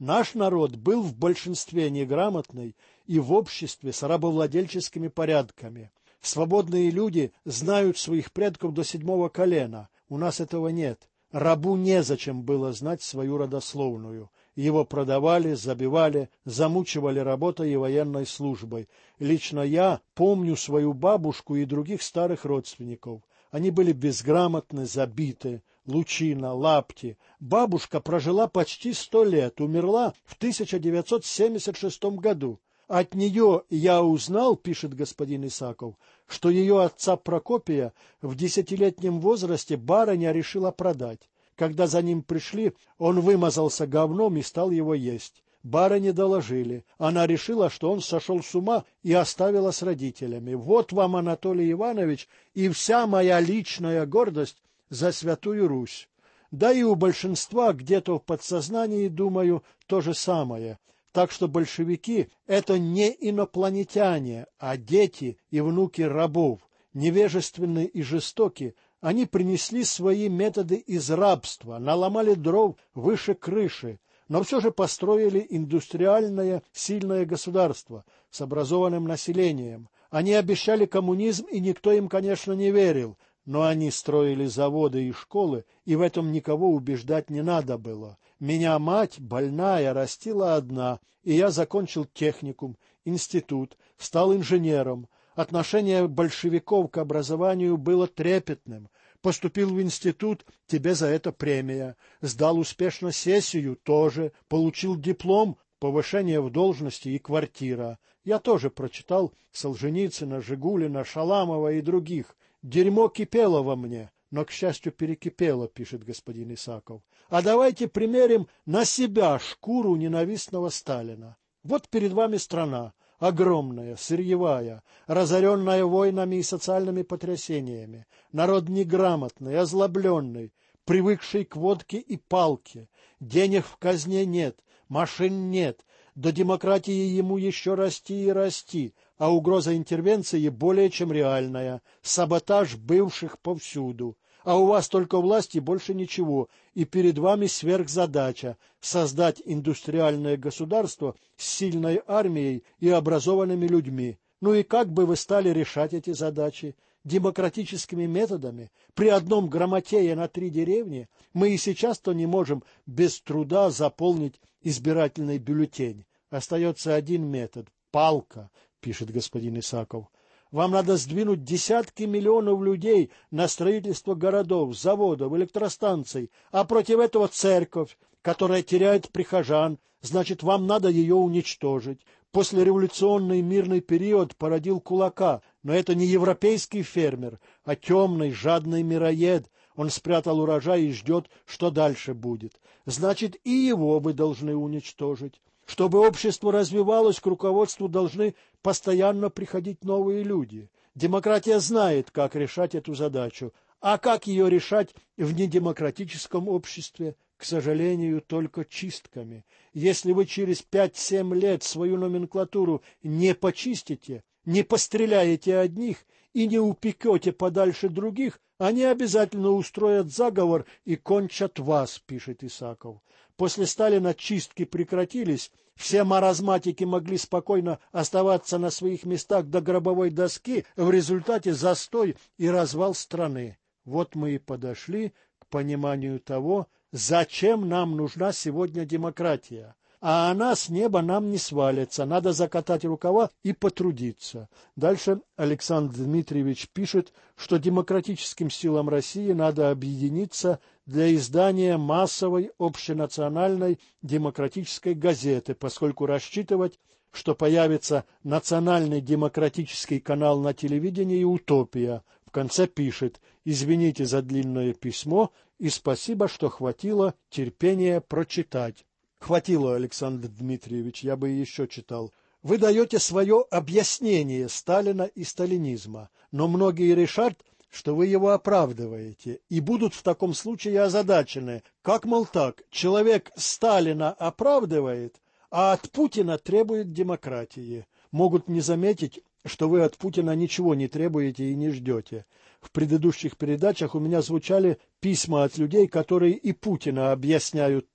Наш народ был в большинстве неграмотный и в обществе с рабовладельческими порядками. Свободные люди знают своих предков до седьмого колена. У нас этого нет. Рабу незачем было знать свою родословную. Его продавали, забивали, замучивали работой и военной службой. Лично я помню свою бабушку и других старых родственников. Они были безграмотны, забиты. Лучина, Лапти. Бабушка прожила почти сто лет, умерла в тысяча девятьсот семьдесят шестом году. От нее я узнал, пишет господин Исаков, что ее отца Прокопия в десятилетнем возрасте барыня решила продать. Когда за ним пришли, он вымазался говном и стал его есть. Барыне доложили. Она решила, что он сошел с ума и оставила с родителями. Вот вам, Анатолий Иванович, и вся моя личная гордость за Святую Русь. Да и у большинства где-то в подсознании, думаю, то же самое. Так что большевики – это не инопланетяне, а дети и внуки рабов. Невежественные и жестоки, они принесли свои методы из рабства, наломали дров выше крыши, но все же построили индустриальное сильное государство с образованным населением. Они обещали коммунизм, и никто им, конечно, не верил, но они строили заводы и школы, и в этом никого убеждать не надо было. Меня мать, больная, растила одна, и я закончил техникум, институт, стал инженером. Отношение большевиков к образованию было трепетным. Поступил в институт, тебе за это премия. Сдал успешно сессию, тоже. Получил диплом, повышение в должности и квартира. Я тоже прочитал Солженицына, Жигулина, Шаламова и других. Дерьмо кипело во мне, но, к счастью, перекипело, пишет господин Исаков. А давайте примерим на себя шкуру ненавистного Сталина. Вот перед вами страна, огромная, сырьевая, разоренная войнами и социальными потрясениями, народ неграмотный, озлобленный, привыкший к водке и палке, денег в казне нет, машин нет, до демократии ему еще расти и расти, а угроза интервенции более чем реальная, саботаж бывших повсюду. А у вас только власть и больше ничего, и перед вами сверхзадача – создать индустриальное государство с сильной армией и образованными людьми. Ну и как бы вы стали решать эти задачи? Демократическими методами? При одном грамотее на три деревни мы и сейчас-то не можем без труда заполнить избирательный бюллетень. Остается один метод – палка, пишет господин Исаков. Вам надо сдвинуть десятки миллионов людей на строительство городов, заводов, электростанций, а против этого церковь, которая теряет прихожан, значит, вам надо ее уничтожить. Послереволюционный мирный период породил кулака, но это не европейский фермер, а темный, жадный мироед. Он спрятал урожай и ждет, что дальше будет. Значит, и его вы должны уничтожить. Чтобы общество развивалось, к руководству должны постоянно приходить новые люди. Демократия знает, как решать эту задачу. А как ее решать в недемократическом обществе? К сожалению, только чистками. Если вы через пять-семь лет свою номенклатуру не почистите, не постреляете одних и не упекете подальше других, они обязательно устроят заговор и кончат вас, пишет Исаков. После Сталина чистки прекратились, все маразматики могли спокойно оставаться на своих местах до гробовой доски, в результате застой и развал страны. Вот мы и подошли к пониманию того, зачем нам нужна сегодня демократия. А она с неба нам не свалится, надо закатать рукава и потрудиться. Дальше Александр Дмитриевич пишет, что демократическим силам России надо объединиться для издания массовой общенациональной демократической газеты, поскольку рассчитывать, что появится национальный демократический канал на телевидении, утопия. В конце пишет: «Извините за длинное письмо и спасибо, что хватило терпения прочитать». Хватило, Александр Дмитриевич, я бы еще читал. Вы даете свое объяснение Сталина и сталинизма, но многие решат, что вы его оправдываете, и будут в таком случае озадачены. Как, мол, так, человек Сталина оправдывает, а от Путина требует демократии. Могут не заметить, что вы от Путина ничего не требуете и не ждете. В предыдущих передачах у меня звучали письма от людей, которые и Путина объясняют так,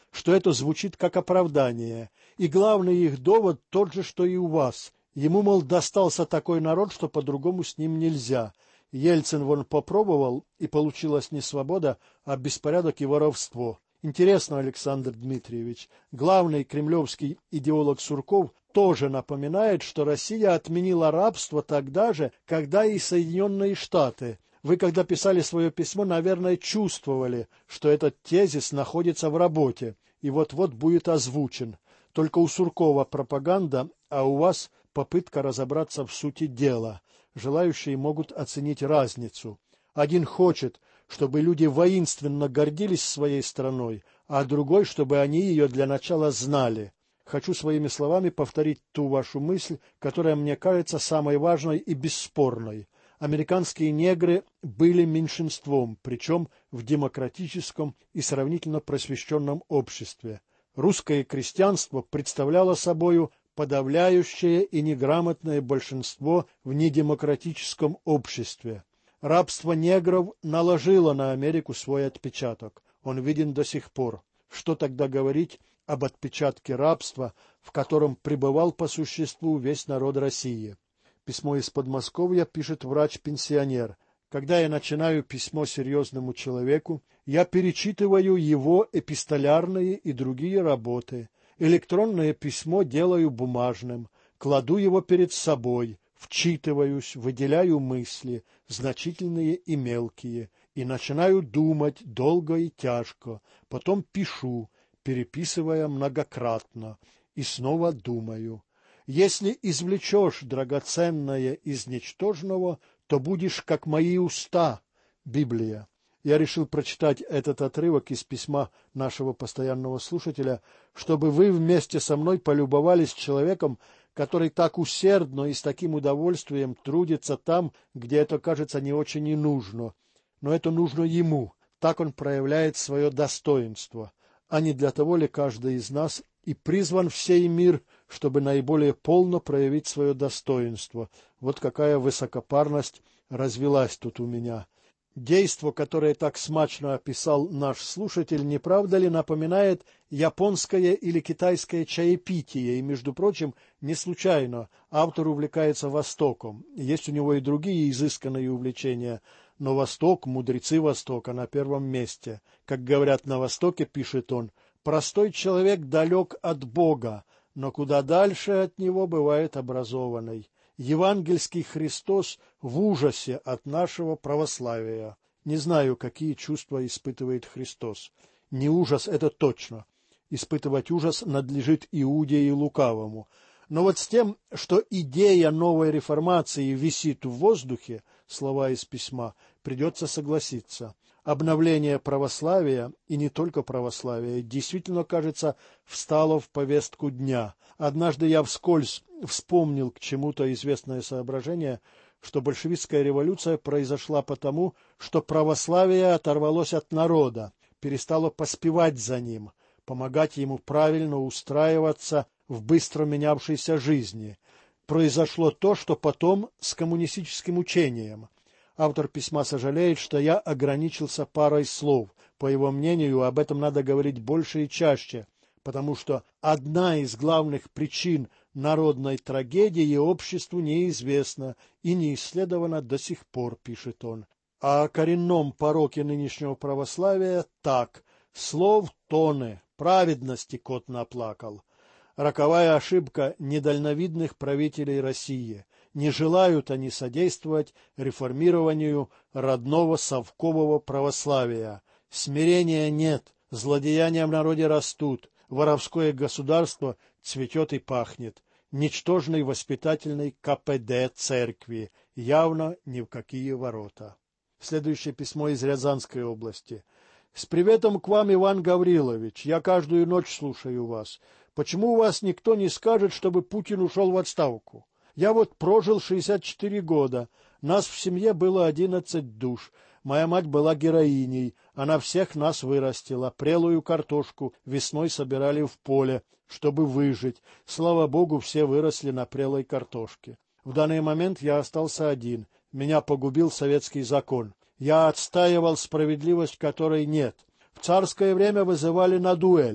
что это звучит как оправдание. И главный их довод тот же, что и у вас. Ему, мол, достался такой народ, что по-другому с ним нельзя. Ельцин вон попробовал, и получилась не свобода, а беспорядок и воровство. Интересно, Александр Дмитриевич, главный кремлевский идеолог Сурков тоже напоминает, что Россия отменила рабство тогда же, когда и Соединенные Штаты. Вы, когда писали свое письмо, наверное, чувствовали, что этот тезис находится в работе и вот-вот будет озвучен. Только у Суркова пропаганда, а у вас попытка разобраться в сути дела. Желающие могут оценить разницу. Один хочет, чтобы люди воинственно гордились своей страной, а другой, чтобы они ее для начала знали. Хочу своими словами повторить ту вашу мысль, которая мне кажется самой важной и бесспорной. Американские негры были меньшинством, причем в демократическом и сравнительно просвещенном обществе. Русское крестьянство представляло собою подавляющее и неграмотное большинство в недемократическом обществе. Рабство негров наложило на Америку свой отпечаток. Он виден до сих пор. Что тогда говорить об отпечатке рабства, в котором пребывал по существу весь народ России? Письмо из Подмосковья пишет врач-пенсионер. Когда я начинаю письмо серьезному человеку, я перечитываю его эпистолярные и другие работы. Электронное письмо делаю бумажным, кладу его перед собой, вчитываюсь, выделяю мысли, значительные и мелкие, и начинаю думать долго и тяжко, потом пишу, переписывая многократно, и снова думаю. Если извлечешь драгоценное из ничтожного, то будешь как мои уста. Библия. Я решил прочитать этот отрывок из письма нашего постоянного слушателя, чтобы вы вместе со мной полюбовались человеком, который так усердно и с таким удовольствием трудится там, где это кажется не очень и нужно. Но это нужно ему. Так он проявляет свое достоинство. А не для того ли каждый из нас и призван в сей мир, чтобы наиболее полно проявить свое достоинство? Вот какая высокопарность развелась тут у меня. Действо, которое так смачно описал наш слушатель, не правда ли напоминает японское или китайское чаепитие, и, между прочим, не случайно автор увлекается Востоком. Есть у него и другие изысканные увлечения, но Восток, мудрецы Востока на первом месте. Как говорят на Востоке, пишет он, простой человек далек от Бога, но куда дальше от него бывает образованный. Евангельский Христос в ужасе от нашего православия. Не знаю, какие чувства испытывает Христос. Не ужас, это точно. Испытывать ужас надлежит Иуде и лукавому. Но вот с тем, что идея новой реформации висит в воздухе, слова из письма, придется согласиться. Обновление православия, и не только православия, действительно, кажется, встало в повестку дня. Однажды я вскользь вспомнил к чему-то известное соображение, что большевистская революция произошла потому, что православие оторвалось от народа, перестало поспевать за ним, помогать ему правильно устраиваться в быстро менявшейся жизни. Произошло то, что потом с коммунистическим учением. Автор письма сожалеет, что я ограничился парой слов. По его мнению, об этом надо говорить больше и чаще, потому что одна из главных причин народной трагедии обществу неизвестна и не исследована до сих пор, пишет он. А о коренном пороке нынешнего православия так: слов тонны, праведности кот наплакал. Роковая ошибка недальновидных правителей России. Не желают они содействовать реформированию родного совкового православия. Смирения нет, злодеяния в народе растут, воровское государство цветет и пахнет. Ничтожный воспитательный ка пэ дэ церкви, явно ни в какие ворота. Следующее письмо из Рязанской области. «С приветом к вам, Иван Гаврилович. Я каждую ночь слушаю вас. Почему у вас никто не скажет, чтобы Путин ушел в отставку? Я вот прожил шестьдесят четыре года. Нас в семье было одиннадцать душ. Моя мать была героиней. Она всех нас вырастила. Прелую картошку весной собирали в поле, чтобы выжить. Слава богу, все выросли на прелой картошке. В данный момент я остался один. Меня погубил советский закон. Я отстаивал справедливость, которой нет. В царское время вызывали на дуэль.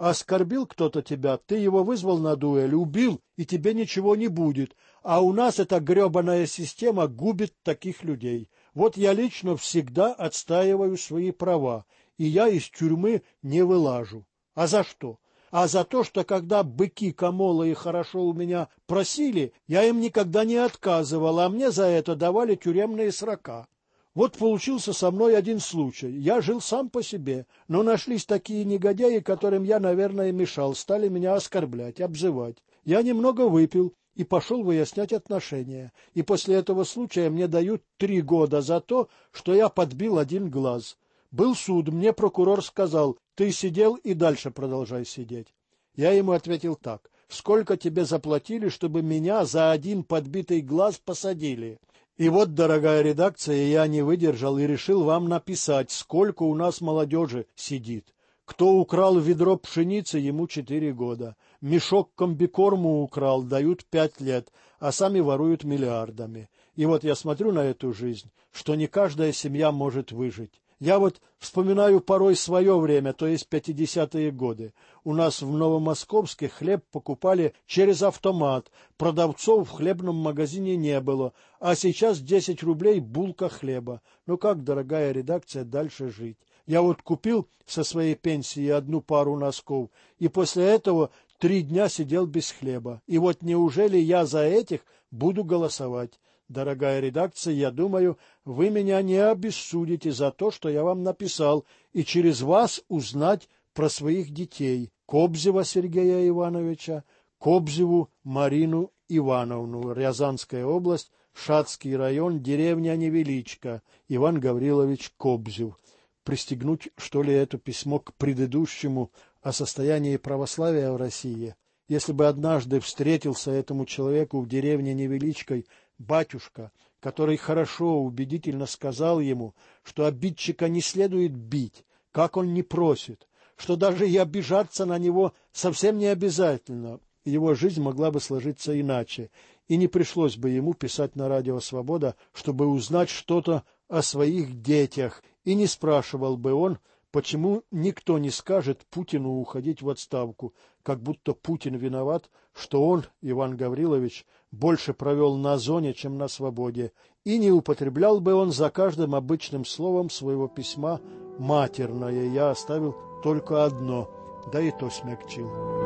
Оскорбил кто-то тебя, ты его вызвал на дуэль, убил, и тебе ничего не будет. А у нас эта гребаная система губит таких людей. Вот я лично всегда отстаиваю свои права, и я из тюрьмы не вылажу. А за что? А за то, что когда быки Камола и хорошо у меня просили, я им никогда не отказывал, а мне за это давали тюремные срока. Вот получился со мной один случай. Я жил сам по себе, но нашлись такие негодяи, которым я, наверное, мешал, стали меня оскорблять, обзывать. Я немного выпил и пошел выяснять отношения. И после этого случая мне дают три года за то, что я подбил один глаз. Был суд, мне прокурор сказал: ты сидел и дальше продолжай сидеть. Я ему ответил так: сколько тебе заплатили, чтобы меня за один подбитый глаз посадили? И вот, дорогая редакция, я не выдержал и решил вам написать, сколько у нас молодежи сидит. Кто украл ведро пшеницы, ему четыре года. Мешок комбикорму украл, дают пять лет, а сами воруют миллиардами. И вот я смотрю на эту жизнь, что не каждая семья может выжить. Я вот вспоминаю порой свое время, то есть пятидесятые годы. У нас в Новомосковске хлеб покупали через автомат, продавцов в хлебном магазине не было, а сейчас десять рублей булка хлеба. Ну как, дорогая редакция, дальше жить? Я вот купил со своей пенсии одну пару носков, и после этого три дня сидел без хлеба. И вот неужели я за этих буду голосовать? Дорогая редакция, я думаю, вы меня не обессудите за то, что я вам написал, и через вас узнать про своих детей. Кобзева Сергея Ивановича, Кобзеву Марину Ивановну, Рязанская область, Шацкий район, деревня Невеличка, Иван Гаврилович Кобзев. Пристегнуть, что ли, это письмо к предыдущему о состоянии православия в России? Если бы однажды встретился этому человеку в деревне Невеличкой батюшка, который хорошо, убедительно сказал ему, что обидчика не следует бить, как он не просит, что даже и обижаться на него совсем не обязательно, его жизнь могла бы сложиться иначе, и не пришлось бы ему писать на радио «Свобода», чтобы узнать что-то о своих детях, и не спрашивал бы он, почему никто не скажет Путину уходить в отставку, как будто Путин виноват, что он, Иван Гаврилович, больше провел на зоне, чем на свободе, и не употреблял бы он за каждым обычным словом своего письма матерное. Я оставил только одно, да и то смягчил.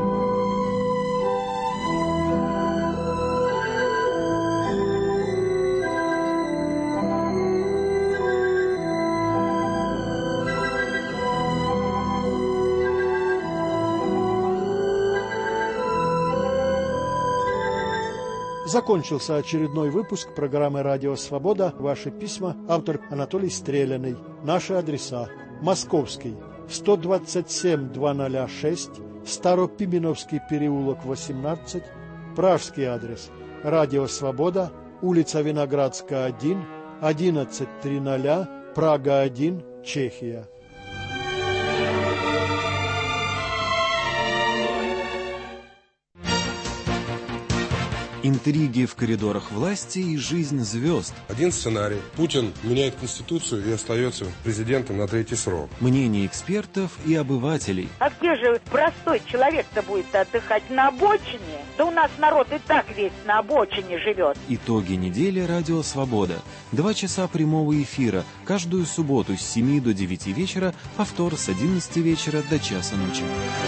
Закончился очередной выпуск программы «Радио Свобода». Ваши письма. Автор Анатолий Стреляный. Наши адреса. Московский. сто двадцать семь двести шесть. Старопименовский переулок, восемнадцать. Пражский адрес. Радио Свобода. Улица Виноградская, один. одиннадцать триста. Прага, один. Чехия. Интриги в коридорах власти и жизнь звезд. Один сценарий. Путин меняет Конституцию и остается президентом на третий срок. Мнения экспертов и обывателей. А где же простой человек-то будет отдыхать? На обочине? Да у нас народ и так весь на обочине живет. Итоги недели «Радио Свобода». Два часа прямого эфира. Каждую субботу с семи до девяти вечера. Повтор с одиннадцати вечера до часа ночи.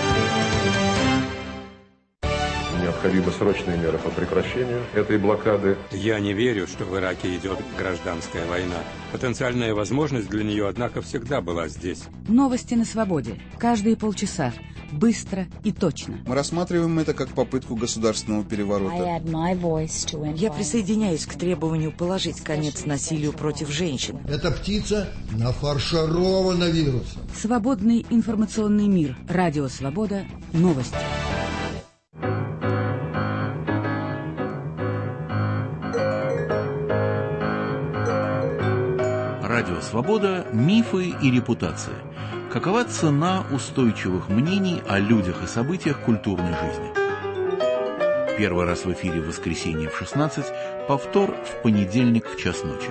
Необходимы срочные меры по прекращению этой блокады. Я не верю, что в Ираке идет гражданская война. Потенциальная возможность для нее, однако, всегда была здесь. Новости на свободе. Каждые полчаса. Быстро и точно. Мы рассматриваем это как попытку государственного переворота. Я присоединяюсь к требованию положить конец насилию против женщин. Эта птица нафарширована вирусом. Свободный информационный мир. Радио Свобода. Новости. Радио Свобода. Мифы и репутация. Какова цена устойчивых мнений о людях и событиях культурной жизни? Первый раз в эфире в воскресенье в шестнадцать, повтор в понедельник в час ночи.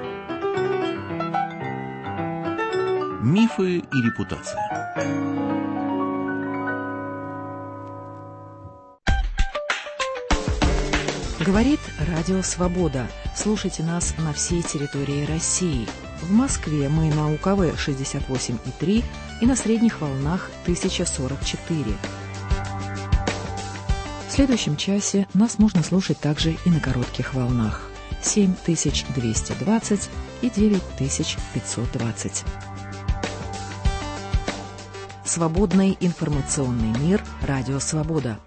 Мифы и репутация. Говорит Радио Свобода. Слушайте нас на всей территории России. В Москве мы на У К В шестьдесят восемь и три и на средних волнах тысяча сорок четыре. В следующем часе нас можно слушать также и на коротких волнах семь тысяч двести двадцать и девять тысяч пятьсот двадцать. Свободный информационный мир. Радио Свобода.